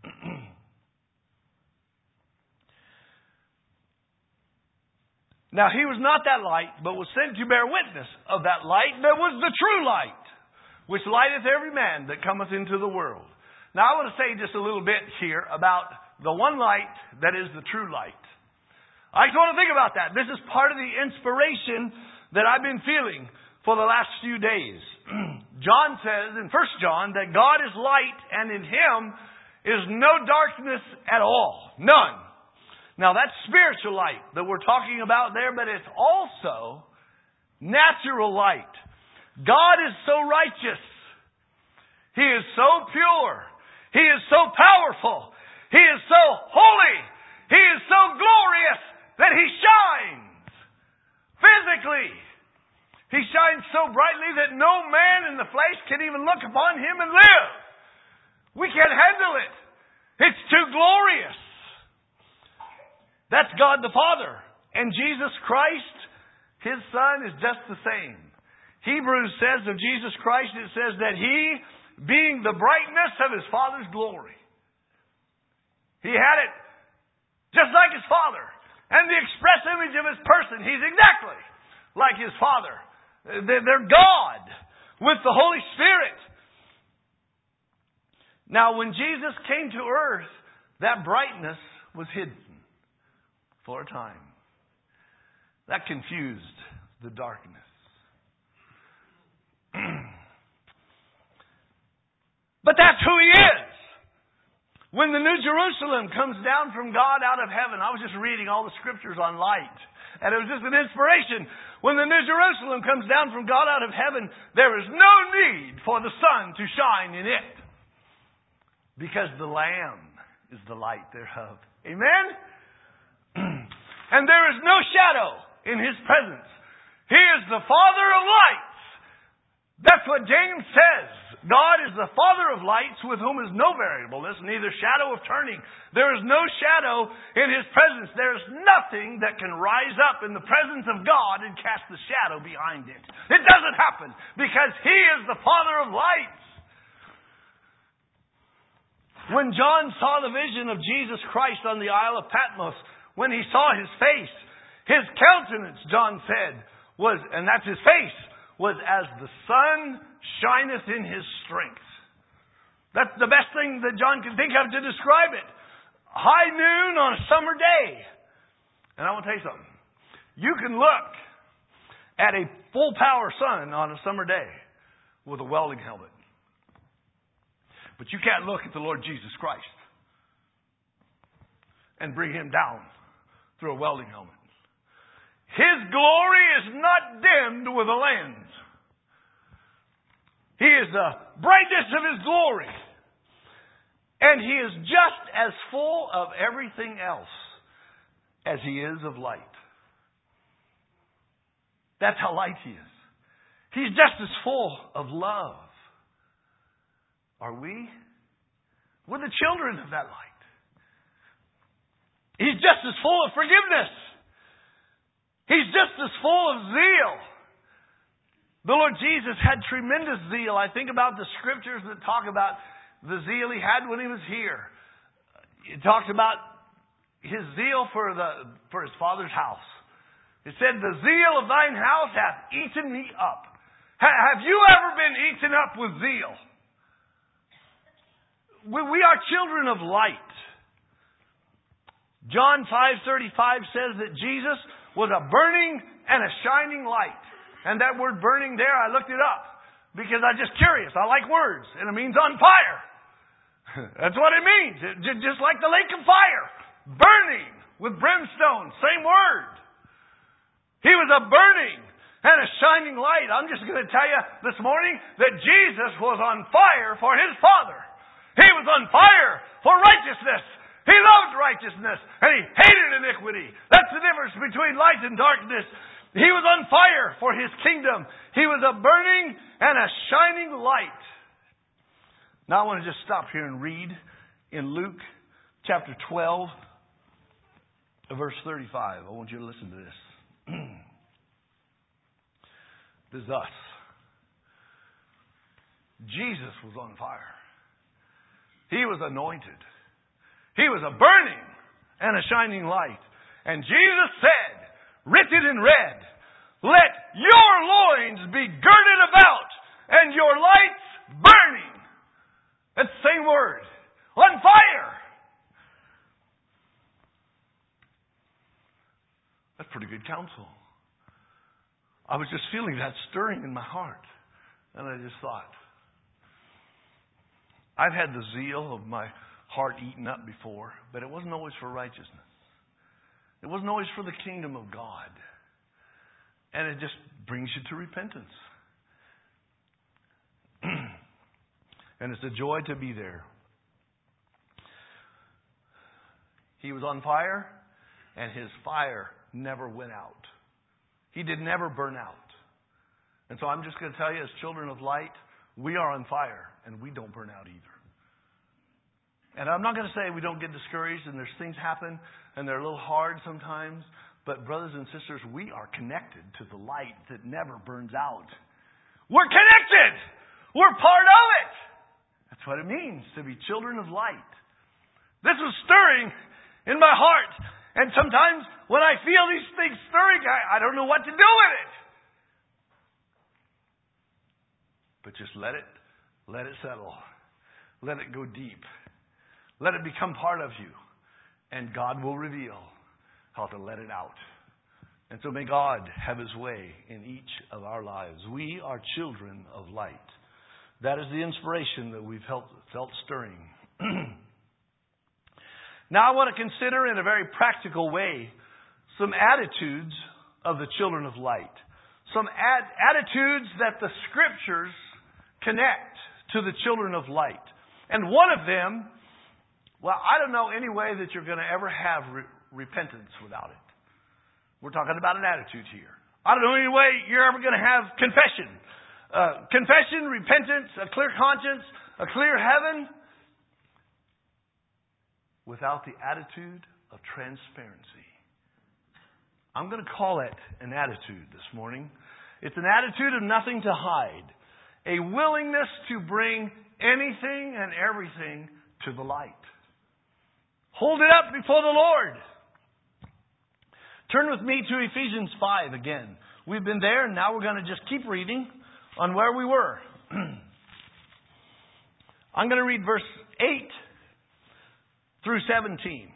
Now, He was not that light, but was sent to bear witness of that light that was the true light, which lighteth every man that cometh into the world. Now, I want to say just a little bit here about the one light that is the true light. I just want to think about that. This is part of the inspiration that I've been feeling for the last few days. John says in First John that God is light and in Him is no darkness at all. None. Now that's spiritual light that we're talking about there, but it's also natural light. God is so righteous. He is so pure. He is so powerful. He is so holy. He is so glorious that He shines physically. He shines so brightly that no man in the flesh can even look upon Him and live. We can't handle it. It's too glorious. That's God the Father. And Jesus Christ, His Son, is just the same. Hebrews says of Jesus Christ, it says that He, being the brightness of His Father's glory. He had it just like His Father. And the express image of His person. He's exactly like His Father. They're God with the Holy Spirit. Now, when Jesus came to earth, that brightness was hidden for a time. That confused the darkness. But that's who He is. When the New Jerusalem comes down from God out of heaven, I was just reading all the scriptures on light, and it was just an inspiration. When the New Jerusalem comes down from God out of heaven, there is no need for the sun to shine in it, because the Lamb is the light thereof. Amen? And there is no shadow in His presence. He is the Father of lights. That's what James says. God is the Father of lights, with whom is no variableness, neither shadow of turning. There is no shadow in His presence. There is nothing that can rise up in the presence of God and cast the shadow behind it. It doesn't happen, because He is the Father of lights. When John saw the vision of Jesus Christ on the Isle of Patmos, when he saw His face, His countenance, John said, was, and that's His face, was as the sun shineth in His strength. That's the best thing that John can think of to describe it. High noon on a summer day. And I want to tell you something. You can look at a full power sun on a summer day with a welding helmet. But you can't look at the Lord Jesus Christ and bring Him down through a welding helmet. His glory is not dimmed with a lens. He is the brightness of His glory. And He is just as full of everything else as He is of light. That's how light He is. He's just as full of love. Are we? We're the children of that light. He's just as full of forgiveness. He's just as full of zeal. The Lord Jesus had tremendous zeal. I think about the scriptures that talk about the zeal He had when He was here. It talks about His zeal for the for His Father's house. It said, the zeal of thine house hath eaten me up. Have you ever been eaten up with zeal? We are children of light. John five thirty-five says that Jesus was a burning and a shining light. And that word burning there, I looked it up because I'm just curious. I like words. And it means on fire. That's what it means. It, just like the lake of fire. Burning with brimstone. Same word. He was a burning and a shining light. I'm just going to tell you this morning that Jesus was on fire for His Father. He was on fire for righteousness. He loved righteousness and He hated iniquity. That's the difference between light and darkness. He was on fire for His kingdom. He was a burning and a shining light. Now I want to just stop here and read in Luke chapter twelve, verse thirty-five. I want you to listen to this. This is us. Jesus was on fire. He was anointed. He was a burning and a shining light. And Jesus said, written in red, let your loins be girded about and your lights burning. That's the same word. On fire. That's pretty good counsel. I was just feeling that stirring in my heart. And I just thought, I've had the zeal of my heart eaten up before, but it wasn't always for righteousness. It wasn't always for the kingdom of God. And it just brings you to repentance. And it's a joy to be there. He was on fire, and His fire never went out. He did never burn out. And so I'm just going to tell you, as children of light, we are on fire, and we don't burn out either. And I'm not going to say we don't get discouraged and there's things happen and they're a little hard sometimes. But brothers and sisters, we are connected to the light that never burns out. We're connected. We're part of it. That's what it means to be children of light. This was stirring in my heart. And sometimes when I feel these things stirring, I, I don't know what to do with it. But just let it, let it settle. Let it go deep. Let it become part of you. And God will reveal how to let it out. And so may God have His way in each of our lives. We are children of light. That is the inspiration that we've felt, felt stirring. Now I want to consider in a very practical way some attitudes of the children of light. Some ad- attitudes that the Scriptures connect to the children of light. And one of them, well, I don't know any way that you're going to ever have re- repentance without it. We're talking about an attitude here. I don't know any way you're ever going to have confession. Uh, confession, repentance, a clear conscience, a clear heaven, without the attitude of transparency. I'm going to call it an attitude this morning. It's an attitude of nothing to hide. A willingness to bring anything and everything to the light. Hold it up before the Lord. Turn with me to Ephesians five again. We've been there, and now we're going to just keep reading on where we were. I'm going to read verse eight through seventeen.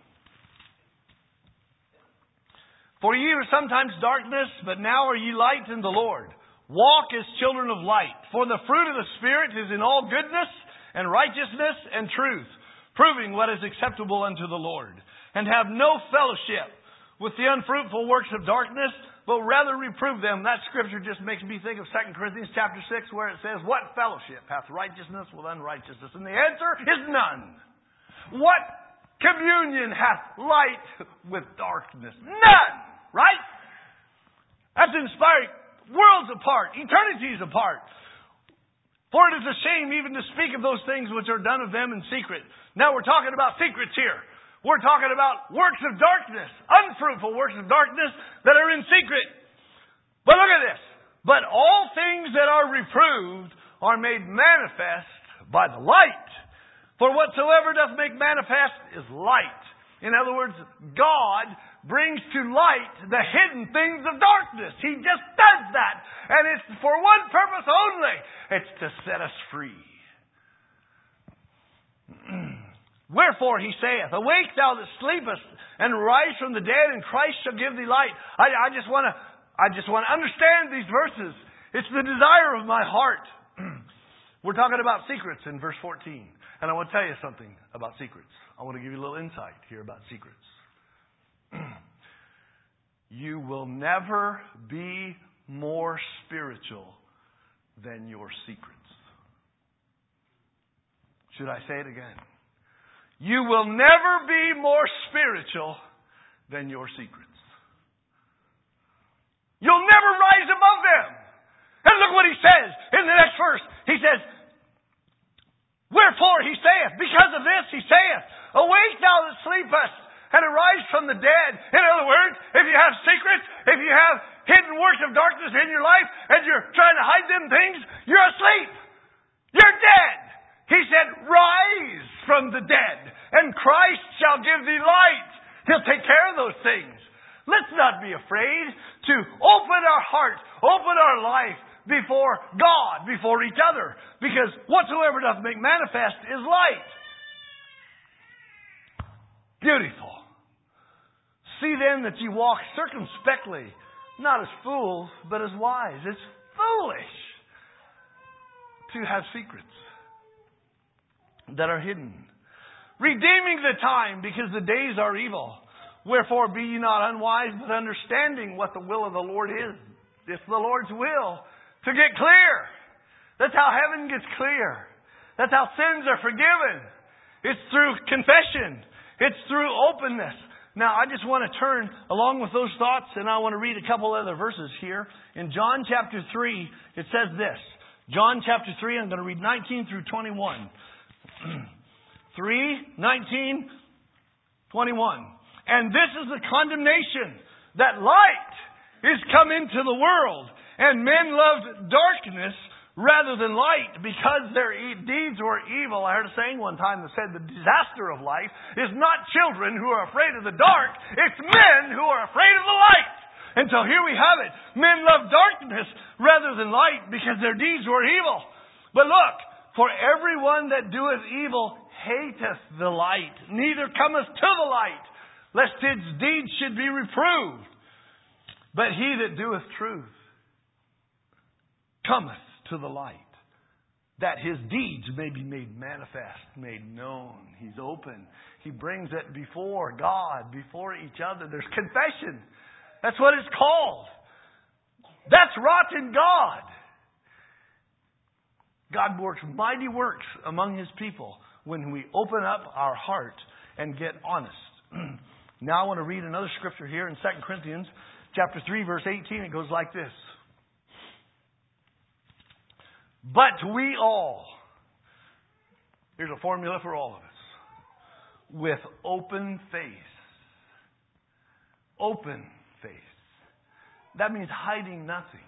For ye were sometimes darkness, but now are ye light in the Lord. Walk as children of light. For the fruit of the Spirit is in all goodness and righteousness and truth, proving what is acceptable unto the Lord. And have no fellowship with the unfruitful works of darkness, but rather reprove them. That scripture just makes me think of Second Corinthians chapter six, where it says, what fellowship hath righteousness with unrighteousness? And the answer is none. What communion hath light with darkness? None! Right? That's inspiring. Worlds apart. Eternities apart. For it is a shame even to speak of those things which are done of them in secret. Now we're talking about secrets here. We're talking about works of darkness. Unfruitful works of darkness that are in secret. But look at this. But all things that are reproved are made manifest by the light. For whatsoever doth make manifest is light. In other words, God brings to light the hidden things of darkness. He just does that. And it's for one purpose only. It's to set us free. Wherefore he saith, Awake thou that sleepest, and rise from the dead, and Christ shall give thee light. I, I just want to I just want to understand these verses. It's the desire of my heart. We're talking about secrets in verse fourteen. And I want to tell you something about secrets. I want to give you a little insight here about secrets. You will never be more spiritual than your secrets. Should I say it again? You will never be more spiritual than your secrets. You'll never rise above them. And look what he says in the next verse. He says, Wherefore he saith, because of this he saith, Awake thou that sleepest, and arise from the dead. In other words, if you have secrets, if you have hidden works of darkness in your life, and you're trying to hide them things, you're asleep. You're dead. He said, Rise from the dead, and Christ shall give thee light. He'll take care of those things. Let's not be afraid to open our heart, open our life before God, before each other. Because whatsoever doth make manifest is light. Beautiful. See then that you walk circumspectly, not as fools, but as wise. It's foolish to have secrets that are hidden. Redeeming the time, because the days are evil. Wherefore be ye not unwise, but understanding what the will of the Lord is. It's the Lord's will to get clear. That's how heaven gets clear. That's how sins are forgiven. It's through confession. It's through openness. Now, I just want to turn along with those thoughts, and I want to read a couple other verses here. In John chapter three, it says this. John chapter three, I'm going to read nineteen through twenty-one. three, nineteen, twenty-one. And this is the condemnation, that light is come into the world, and men loved darkness rather than light, because their deeds were evil. I heard a saying one time that said the disaster of life is not children who are afraid of the dark, it's men who are afraid of the light. And so here we have it. Men love darkness rather than light, because their deeds were evil. But look, for everyone that doeth evil hateth the light, neither cometh to the light, lest his deeds should be reproved. But he that doeth truth cometh to the light, that his deeds may be made manifest, made known. He's open. He brings it before God, before each other. There's confession. That's what it's called. That's wrought in God. God works mighty works among His people when we open up our heart and get honest. Now I want to read another scripture here in Second Corinthians chapter three, verse eighteen. It goes like this. But we all, here's a formula for all of us, with open face. Open face. That means hiding nothing.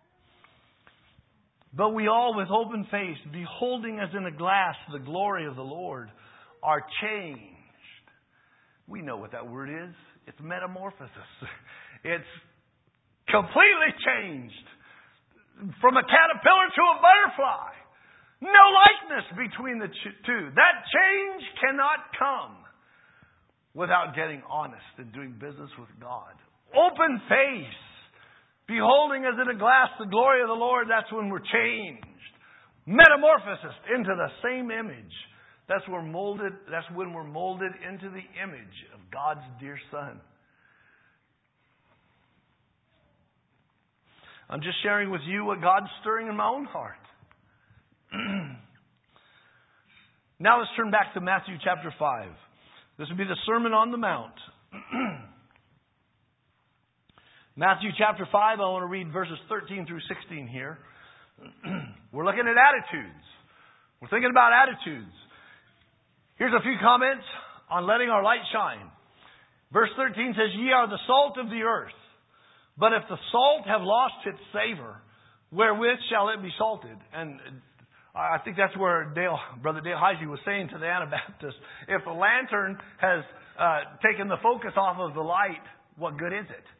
But we all with open face, beholding as in a glass the glory of the Lord, are changed. We know what that word is. It's metamorphosis. It's completely changed. From a caterpillar to a butterfly. No likeness between the two. That change cannot come without getting honest and doing business with God. Open face. Beholding as in a glass the glory of the Lord, that's when we're changed. Metamorphosis into the same image. That's when we're molded, that's when we're molded into the image of God's dear Son. I'm just sharing with you what God's stirring in my own heart. Now let's turn back to Matthew chapter five. This will be the Sermon on the Mount. Matthew chapter five, I want to read verses thirteen through sixteen here. We're looking at attitudes. We're thinking about attitudes. Here's a few comments on letting our light shine. Verse thirteen says, Ye are the salt of the earth. But if the salt have lost its savor, wherewith shall it be salted? And I think that's where Dale, Brother Dale Heisey was saying to the Anabaptists, if a lantern has uh, taken the focus off of the light, what good is it?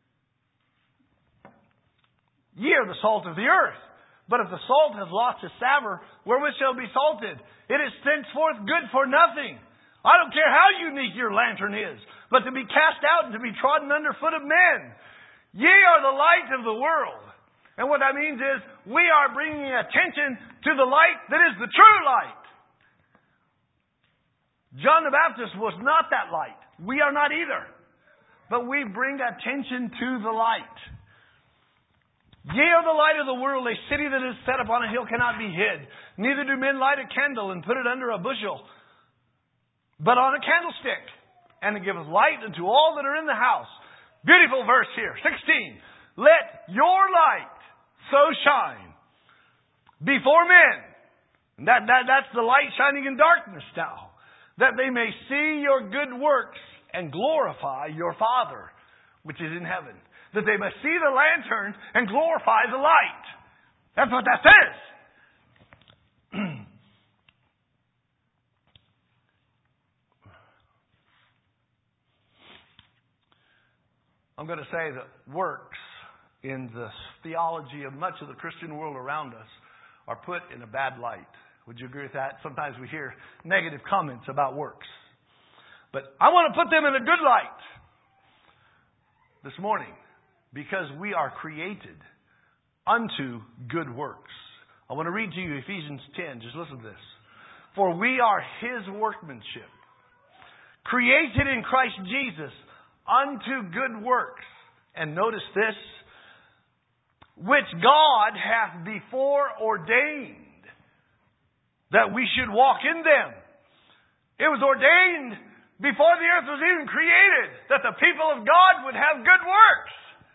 Ye are the salt of the earth. But if the salt has lost its savour, wherewith shall it be salted? It is thenceforth good for nothing. I don't care how unique your lantern is, but to be cast out and to be trodden under foot of men. Ye are the light of the world. And what that means is we are bringing attention to the light that is the true light. John the Baptist was not that light. We are not either. But we bring attention to the light. Ye are the light of the world. A city that is set upon a hill cannot be hid. Neither do men light a candle and put it under a bushel, but on a candlestick. And it giveth light unto all that are in the house. Beautiful verse here. sixteen. Let your light so shine before men. That, that, that's the light shining in darkness now. That they may see your good works and glorify your Father, which is in heaven. That they may see the lantern and glorify the light. That's what that says. I'm going to say that works in the theology of much of the Christian world around us are put in a bad light. Would you agree with that? Sometimes we hear negative comments about works. But I want to put them in a good light this morning. Because we are created unto good works. I want to read to you Ephesians ten. Just listen to this. For we are His workmanship, created in Christ Jesus unto good works. And notice this. Which God hath before ordained that we should walk in them. It was ordained before the earth was even created that the people of God would have good works.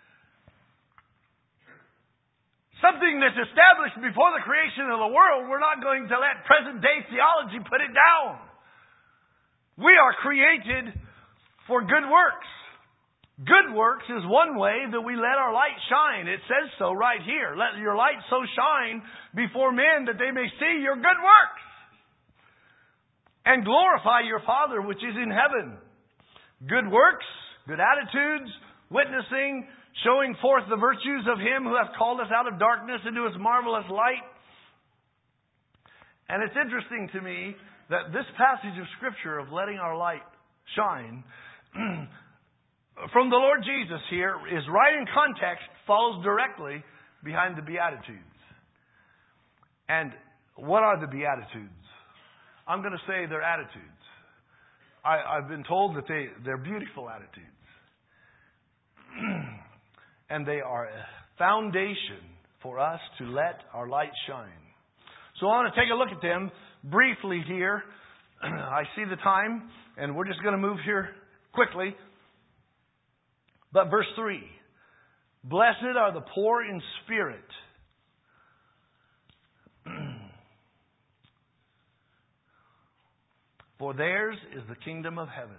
Something that's established before the creation of the world, we're not going to let present day theology put it down. We are created for good works. Good works is one way that we let our light shine. It says so right here. Let your light so shine before men that they may see your good works and glorify your Father which is in heaven. Good works, good attitudes, witnessing, showing forth the virtues of Him who hath called us out of darkness into His marvelous light. And it's interesting to me that this passage of Scripture of letting our light shine from the Lord Jesus here is right in context, follows directly behind the Beatitudes. And what are the Beatitudes? I'm going to say they're attitudes. I, I've been told that they, they're beautiful attitudes. And they are a foundation for us to let our light shine. So I want to take a look at them briefly here. I see the time, and we're just going to move here quickly. But verse three. Blessed are the poor in spirit. For theirs is the kingdom of heaven.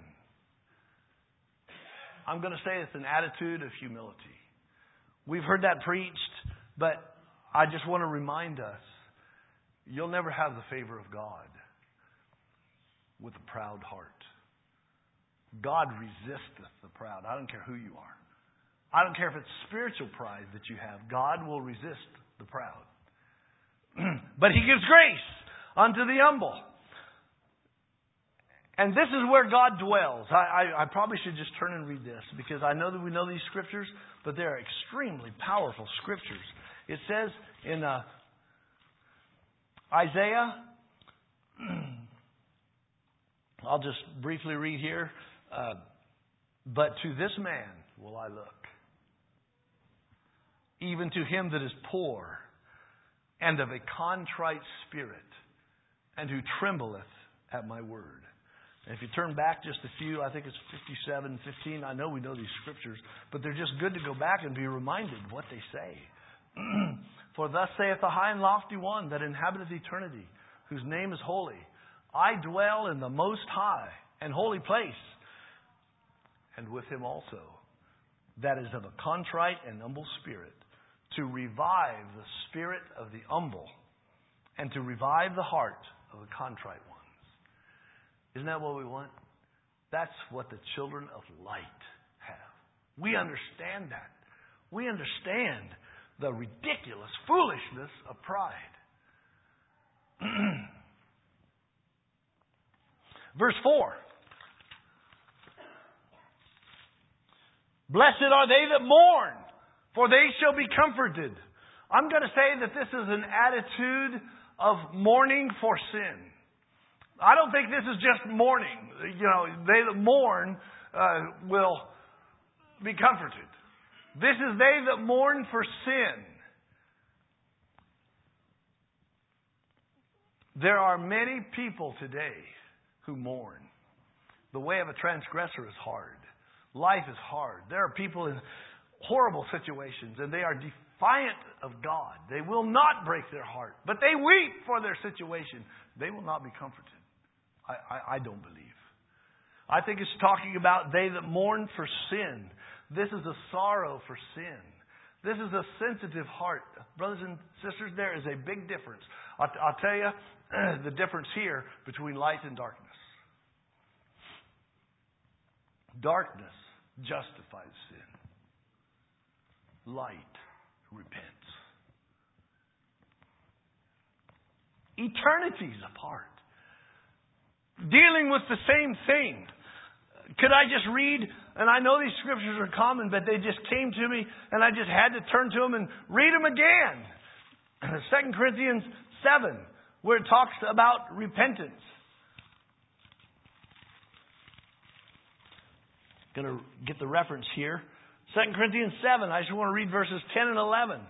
I'm going to say it's an attitude of humility. We've heard that preached, but I just want to remind us, you'll never have the favor of God with a proud heart. God resisteth the proud. I don't care who you are. I don't care if it's spiritual pride that you have. God will resist the proud. But He gives grace unto the humble. And this is where God dwells. I, I, I probably should just turn and read this because I know that we know these scriptures, but they're extremely powerful scriptures. It says in uh, Isaiah, I'll just briefly read here. Uh, but to this man will I look, even to him that is poor and of a contrite spirit, and who trembleth at my word. And if you turn back just a few, I think it's fifty-seven, fifteen. I know we know these scriptures, but they're just good to go back and be reminded what they say. For thus saith the high and lofty one that inhabiteth eternity, whose name is holy. I dwell in the most high and holy place, and with him also, that is of a contrite and humble spirit, to revive the spirit of the humble, and to revive the heart of the contrite ones. Isn't that what we want? That's what the children of light have. We understand that. We understand the ridiculous foolishness of pride. Verse four. Blessed are they that mourn, for they shall be comforted. I'm going to say that this is an attitude of mourning for sin. I don't think this is just mourning. You know, they that mourn uh, will be comforted. This is they that mourn for sin. There are many people today who mourn. The way of a transgressor is hard. Life is hard. There are people in horrible situations, and they are defiant of God. They will not break their heart, but they weep for their situation. They will not be comforted. I, I, I don't believe. I think it's talking about they that mourn for sin. This is a sorrow for sin. This is a sensitive heart. Brothers and sisters, there is a big difference. I'll, I'll tell you the difference here between light and darkness. Darkness justifies sin. Light repents. Eternities apart. Dealing with the same thing. Could I just read, and I know these scriptures are common, but they just came to me, and I just had to turn to them and read them again. Second Corinthians seven, where it talks about repentance. Going to get the reference here. Second Corinthians seven, I just want to read verses ten and eleven.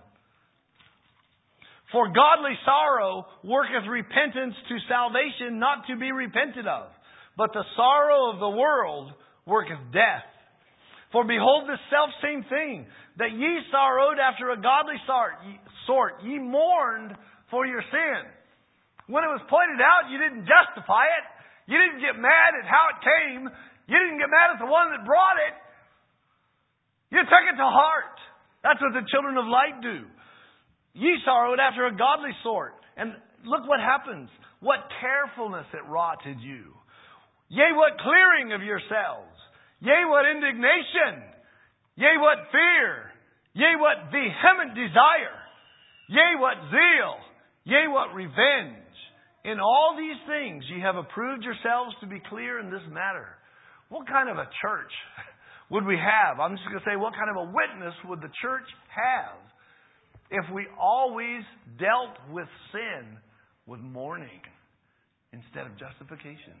For godly sorrow worketh repentance to salvation, not to be repented of. But the sorrow of the world worketh death. For behold, this selfsame thing, that ye sorrowed after a godly sort, ye mourned for your sin. When it was pointed out, you didn't justify it. You didn't get mad at how it came. You didn't get mad at the one that brought it. You took it to heart. That's what the children of light do. Ye sorrowed after a godly sort. And look what happens. What carefulness it wrought in you. Yea, what clearing of yourselves. Yea, what indignation. Yea, what fear. Yea, what vehement desire. Yea, what zeal. Yea, what revenge. In all these things ye have approved yourselves to be clear in this matter. What kind of a church would we have? I'm just going to say, what kind of a witness would the church have if we always dealt with sin with mourning instead of justification?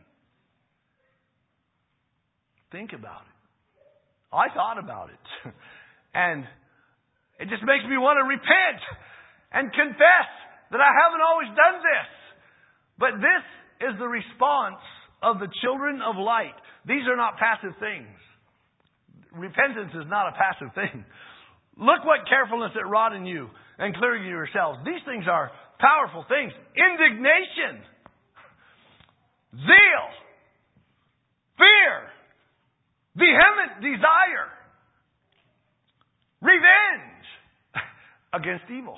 Think about it. I thought about it. And it just makes me want to repent and confess that I haven't always done this. But this is the response of the children of light. These are not passive things. Repentance is not a passive thing. Look what carefulness it wrought in you and clearing yourselves. These things are powerful things. Indignation. Zeal. Fear. Vehement desire. Revenge against evil.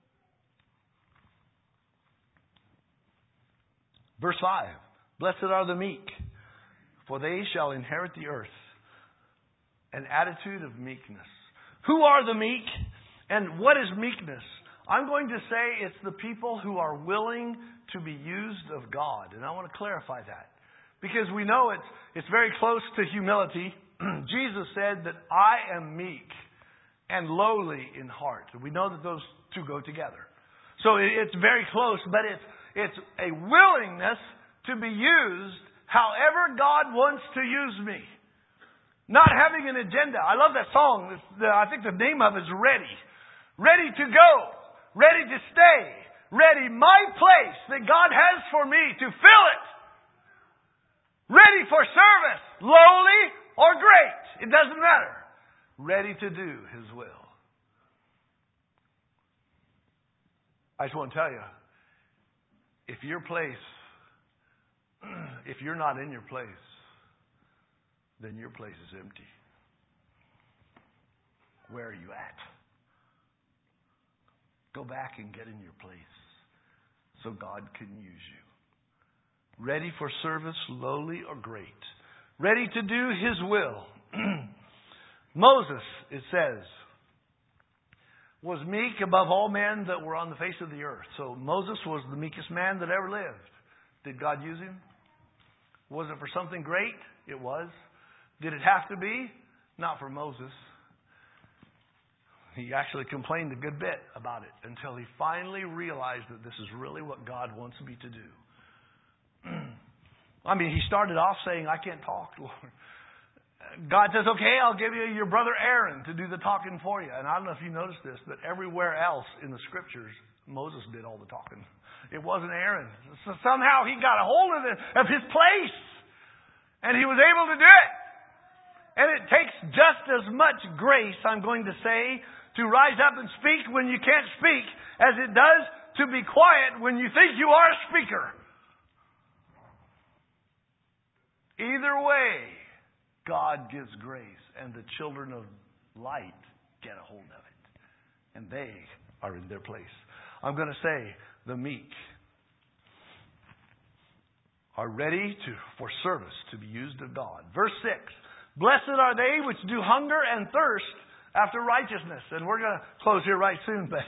Verse five. Blessed are the meek, for they shall inherit the earth. An attitude of meekness. Who are the meek? And what is meekness? I'm going to say it's the people who are willing to be used of God. And I want to clarify that. Because we know it's, it's very close to humility. Jesus said that I am meek and lowly in heart. We know that those two go together. So it's very close, but it's, it's a willingness to be used however God wants to use me. Not having an agenda. I love that song. I think the name of it is Ready. Ready to go. Ready to stay. Ready, my place that God has for me to fill it. Ready for service. Lowly or great. It doesn't matter. Ready to do His will. I just want to tell you, if your place, if you're not in your place, then your place is empty. Where are you at? Go back and get in your place so God can use you. Ready for service, lowly or great. Ready to do His will. Moses, it says, was meek above all men that were on the face of the earth. So Moses was the meekest man that ever lived. Did God use him? Was it for something great? It was. Did it have to be? Not for Moses. He actually complained a good bit about it until he finally realized that this is really what God wants me to do. I mean, he started off saying, I can't talk, Lord. God says, okay, I'll give you your brother Aaron to do the talking for you. And I don't know if you noticed this, but everywhere else in the Scriptures, Moses did all the talking. It wasn't Aaron. So somehow he got a hold of it, of his place. And he was able to do it. And it takes just as much grace, I'm going to say, to rise up and speak when you can't speak, as it does to be quiet when you think you are a speaker. Either way, God gives grace, and the children of light get a hold of it. And they are in their place. I'm going to say, the meek are ready to, for service to be used of God. Verse six, blessed are they which do hunger and thirst after righteousness. And we're going to close here right soon, but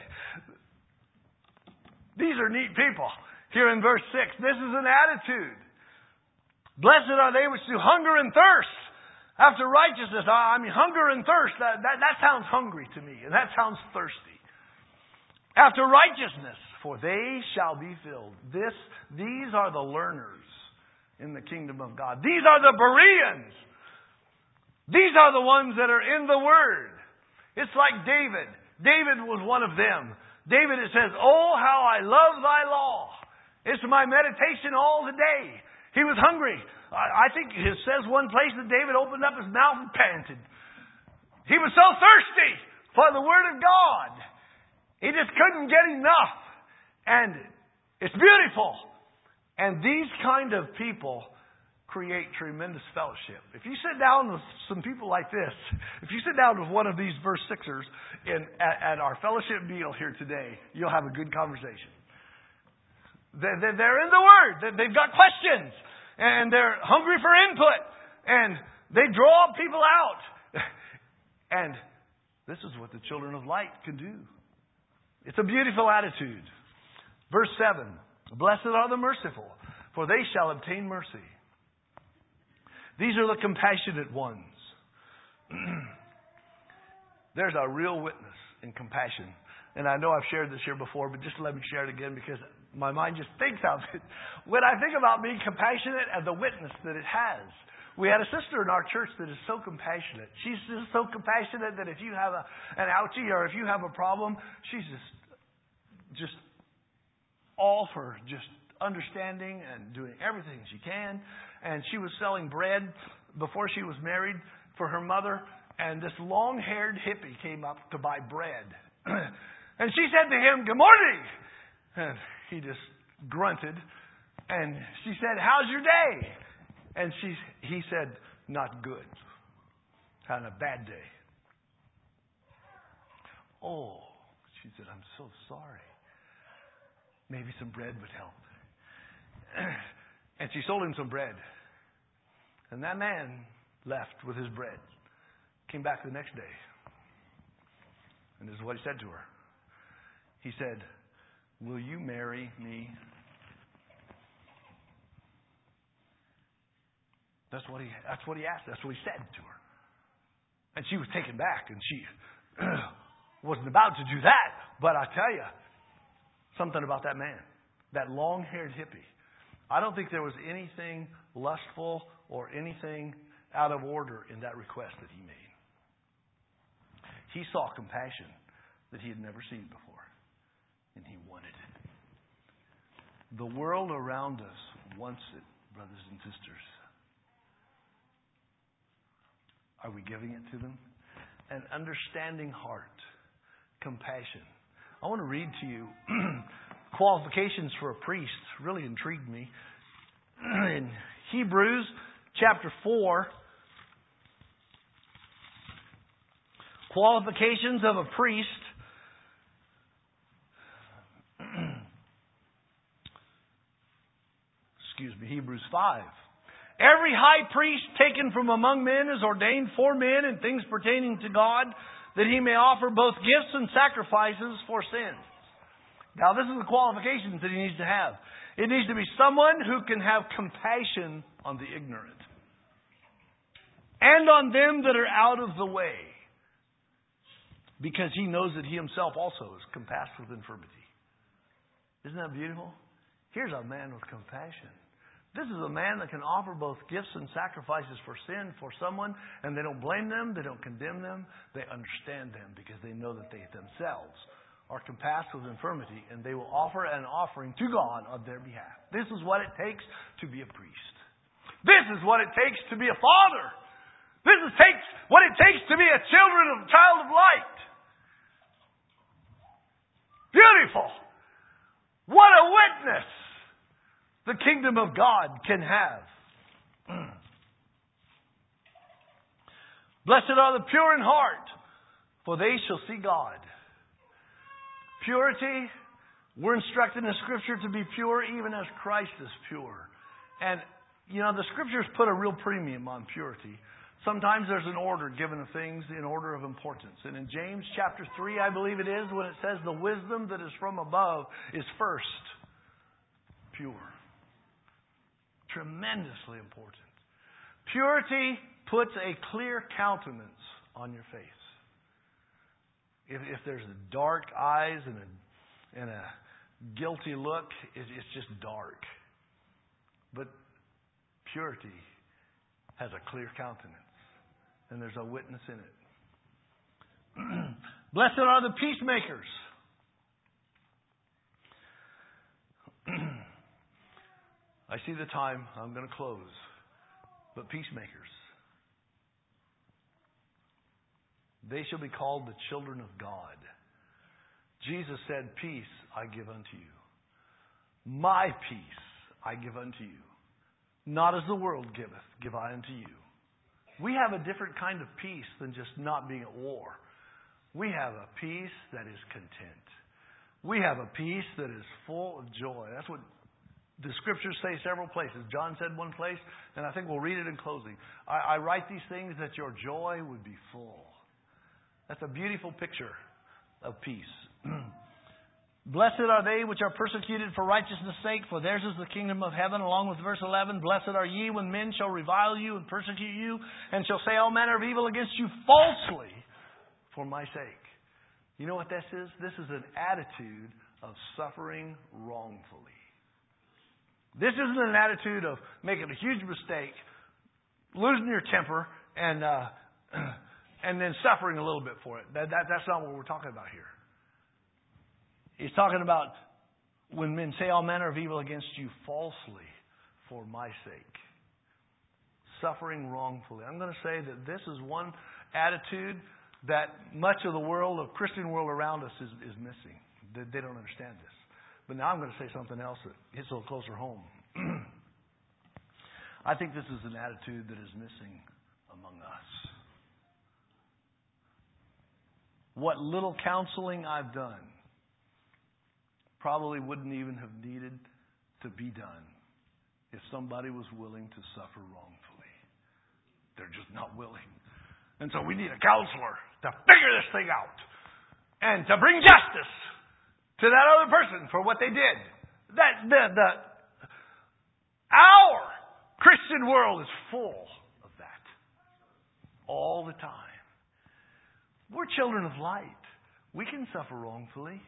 these are neat people. Here in verse six, this is an attitude. Blessed are they which do hunger and thirst after righteousness. I mean, hunger and thirst, that, that, that sounds hungry to me, and that sounds thirsty. After righteousness, for they shall be filled. This, these are the learners in the kingdom of God. These are the Bereans. These are the ones that are in the Word. It's like David. David was one of them. David, it says, oh, how I love thy law. It's my meditation all the day. He was hungry. I think it says one place that David opened up his mouth and panted. He was so thirsty for the Word of God. He just couldn't get enough. And it's beautiful. And these kind of people create tremendous fellowship. If you sit down with some people like this, if you sit down with one of these verse sixers in, at, at our fellowship meal here today, you'll have a good conversation. They're, they're in the Word. They've got questions. And they're hungry for input. And they draw people out. And this is what the children of light can do. It's a beautiful attitude. Verse seven. Blessed are the merciful, for they shall obtain mercy. These are the compassionate ones. There's a real witness in compassion. And I know I've shared this here before, but just let me share it again because my mind just thinks of it. When I think about being compassionate and the witness that it has. We had a sister in our church that is so compassionate. She's just so compassionate that if you have a, an ouchie or if you have a problem, she's just, just all for just understanding and doing everything she can. And she was selling bread before she was married for her mother. And this long-haired hippie came up to buy bread. And she said to him, "Good morning." And he just grunted. And she said, "How's your day?" And she, he said, "Not good. Had a bad day." "Oh," she said, "I'm so sorry. Maybe some bread would help." And she sold him some bread. And that man left with his bread. Came back the next day. And this is what he said to her. He said, "Will you marry me?" That's what he that's what he asked. That's what he said to her. And she was taken back, and she wasn't about to do that. But I tell you, something about that man, that long-haired hippie. I don't think there was anything lustful or anything out of order in that request that he made. He saw compassion that he had never seen before, and he wanted it. The world around us wants it, brothers and sisters. Are we giving it to them? An understanding heart, compassion. I want to read to you qualifications for a priest. Really intrigued me. In Hebrews chapter four, qualifications of a priest. Excuse me, Hebrews five. Every high priest taken from among men is ordained for men in things pertaining to God, that he may offer both gifts and sacrifices for sins. Now, this is the qualifications that he needs to have. It needs to be someone who can have compassion on the ignorant and on them that are out of the way, because he knows that he himself also is compassed with infirmity. Isn't that beautiful? Here's a man with compassion. This is a man that can offer both gifts and sacrifices for sin for someone, and they don't blame them, they don't condemn them, they understand them because they know that they themselves are compassed with infirmity, and they will offer an offering to God on their behalf. This is what it takes to be a priest. This is what it takes to be a father. This is takes what it takes to be a children of child of light. Beautiful. What a witness the kingdom of God can have. Blessed are the pure in heart, for they shall see God. Purity, we're instructed in the Scripture to be pure even as Christ is pure. And, you know, the Scriptures put a real premium on purity. Sometimes there's an order given to things in order of importance. And in James chapter three, I believe it is, when it says the wisdom that is from above is first pure. Tremendously important. Purity puts a clear countenance on your face. If, if there's dark eyes and a, and a guilty look, it, it's just dark. But purity has a clear countenance, and there's a witness in it. Blessed are the peacemakers. I see the time. I'm going to close. But peacemakers, they shall be called the children of God. Jesus said, peace I give unto you. My peace I give unto you. Not as the world giveth, give I unto you. We have a different kind of peace than just not being at war. We have a peace that is content. We have a peace that is full of joy. That's what the Scriptures say several places. John said one place, and I think we'll read it in closing. I, I write these things that your joy would be full. That's a beautiful picture of peace. Blessed are they which are persecuted for righteousness' sake, for theirs is the kingdom of heaven. Along with verse eleven, blessed are ye when men shall revile you and persecute you, and shall say all manner of evil against you falsely for my sake. You know what this is? This is an attitude of suffering wrongfully. This isn't an attitude of making a huge mistake, losing your temper, and uh, and then suffering a little bit for it. That, that, that's not what we're talking about here. He's talking about when men say all manner of evil against you falsely for my sake. Suffering wrongfully. I'm going to say that this is one attitude that much of the world, the Christian world around us is, is missing. They, they don't understand this. But now I'm going to say something else that hits a little closer home. I think this is an attitude that is missing among us. What little counseling I've done probably wouldn't even have needed to be done if somebody was willing to suffer wrongfully. They're just not willing. And so we need a counselor to figure this thing out and to bring justice to that other person for what they did. That the, the our Christian world is full of that all the time. We're children of light. We can suffer wrongfully.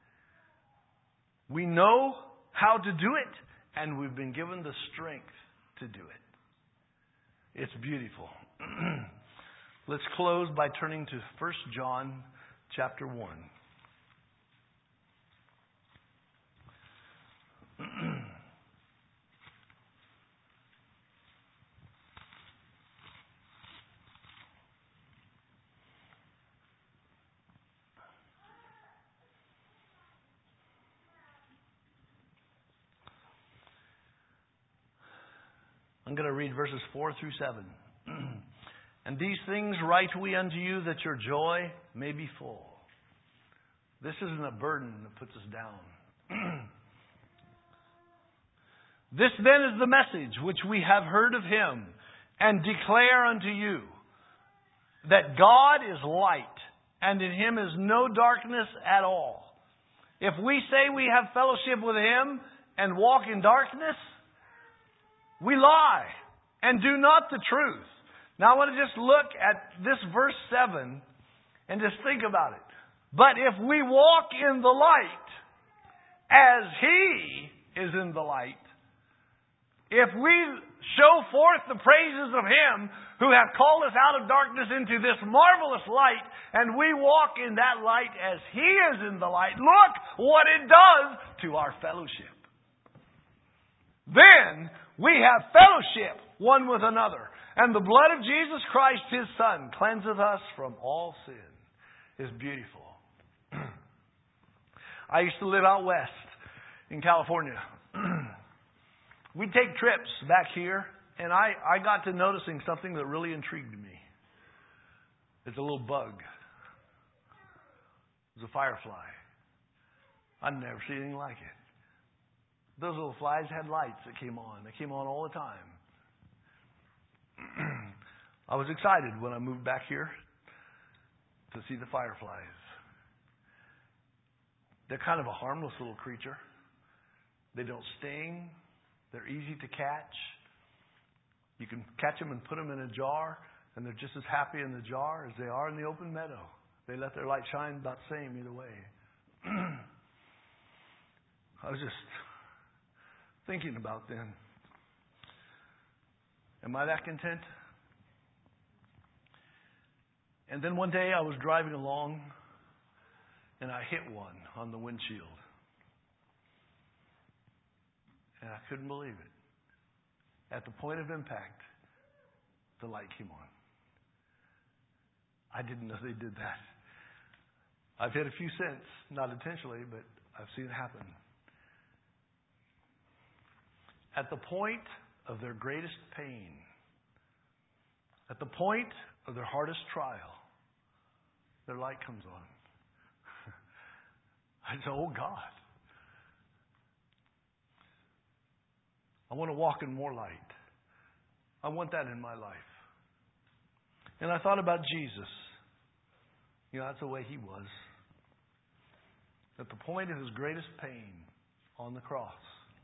We know how to do it, and we've been given the strength to do it. It's beautiful. Let's close by turning to First John chapter one. I'm going to read verses four through seven. And these things write we unto you, that your joy may be full. This isn't a burden that puts us down. This then is the message which we have heard of Him, and declare unto you, that God is light, and in Him is no darkness at all. If we say we have fellowship with Him and walk in darkness, we lie and do not the truth. Now I want to just look at this verse seven and just think about it. But if we walk in the light, as He is in the light, if we show forth the praises of Him who hath called us out of darkness into this marvelous light, and we walk in that light as He is in the light, look what it does to our fellowship. Then we have fellowship one with another, and the blood of Jesus Christ, His Son, cleanseth us from all sin. It's beautiful. I used to live out west in California. We'd take trips back here, and I, I got to noticing something that really intrigued me. It's a little bug. It's a firefly. I'd never seen anything like it. Those little flies had lights that came on. They came on all the time. I was excited when I moved back here to see the fireflies. They're kind of a harmless little creature. They don't sting. They're easy to catch. You can catch them and put them in a jar, and they're just as happy in the jar as they are in the open meadow. They let their light shine about the same either way. I was just thinking about them. Am I that content? And then one day I was driving along, and I hit one on the windshield. And I couldn't believe it. At the point of impact, the light came on. I didn't know they did that. I've hit a few since, not intentionally, but I've seen it happen. At the point of their greatest pain, at the point of their hardest trial, their light comes on. I said, oh God. I want to walk in more light. I want that in my life. And I thought about Jesus. You know, that's the way He was. At the point of His greatest pain on the cross,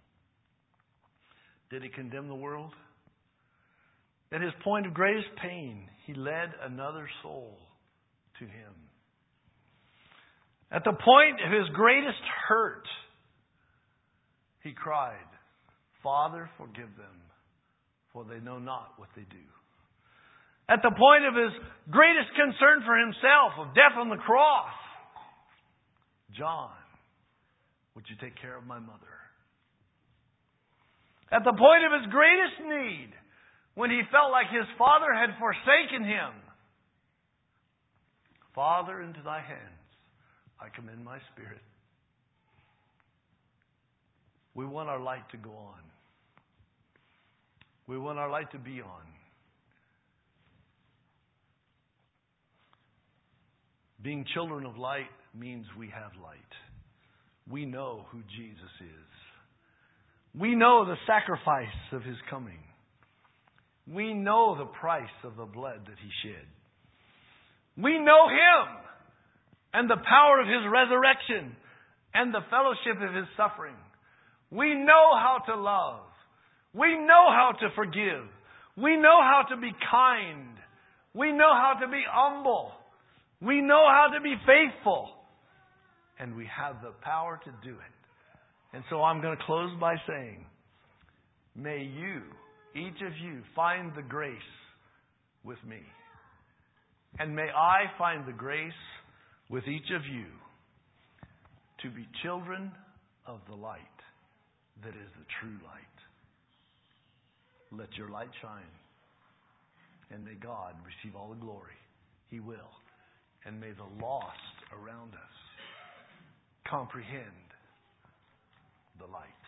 did He condemn the world? At His point of greatest pain, He led another soul to Him. At the point of His greatest hurt, He cried, Father, forgive them, for they know not what they do. At the point of His greatest concern for Himself, of death on the cross, John, would you take care of my mother? At the point of His greatest need, when He felt like His Father had forsaken Him, Father, into Thy hands I commend my spirit. We want our light to go on. We want our light to be on. Being children of light means we have light. We know who Jesus is. We know the sacrifice of His coming. We know the price of the blood that He shed. We know Him and the power of His resurrection and the fellowship of His suffering. We know how to love. We know how to forgive. We know how to be kind. We know how to be humble. We know how to be faithful. And we have the power to do it. And so I'm going to close by saying, may you, each of you, find the grace with me. And may I find the grace with each of you to be children of the light that is the true light. Let your light shine. And may God receive all the glory. He will. And may the lost around us comprehend the light.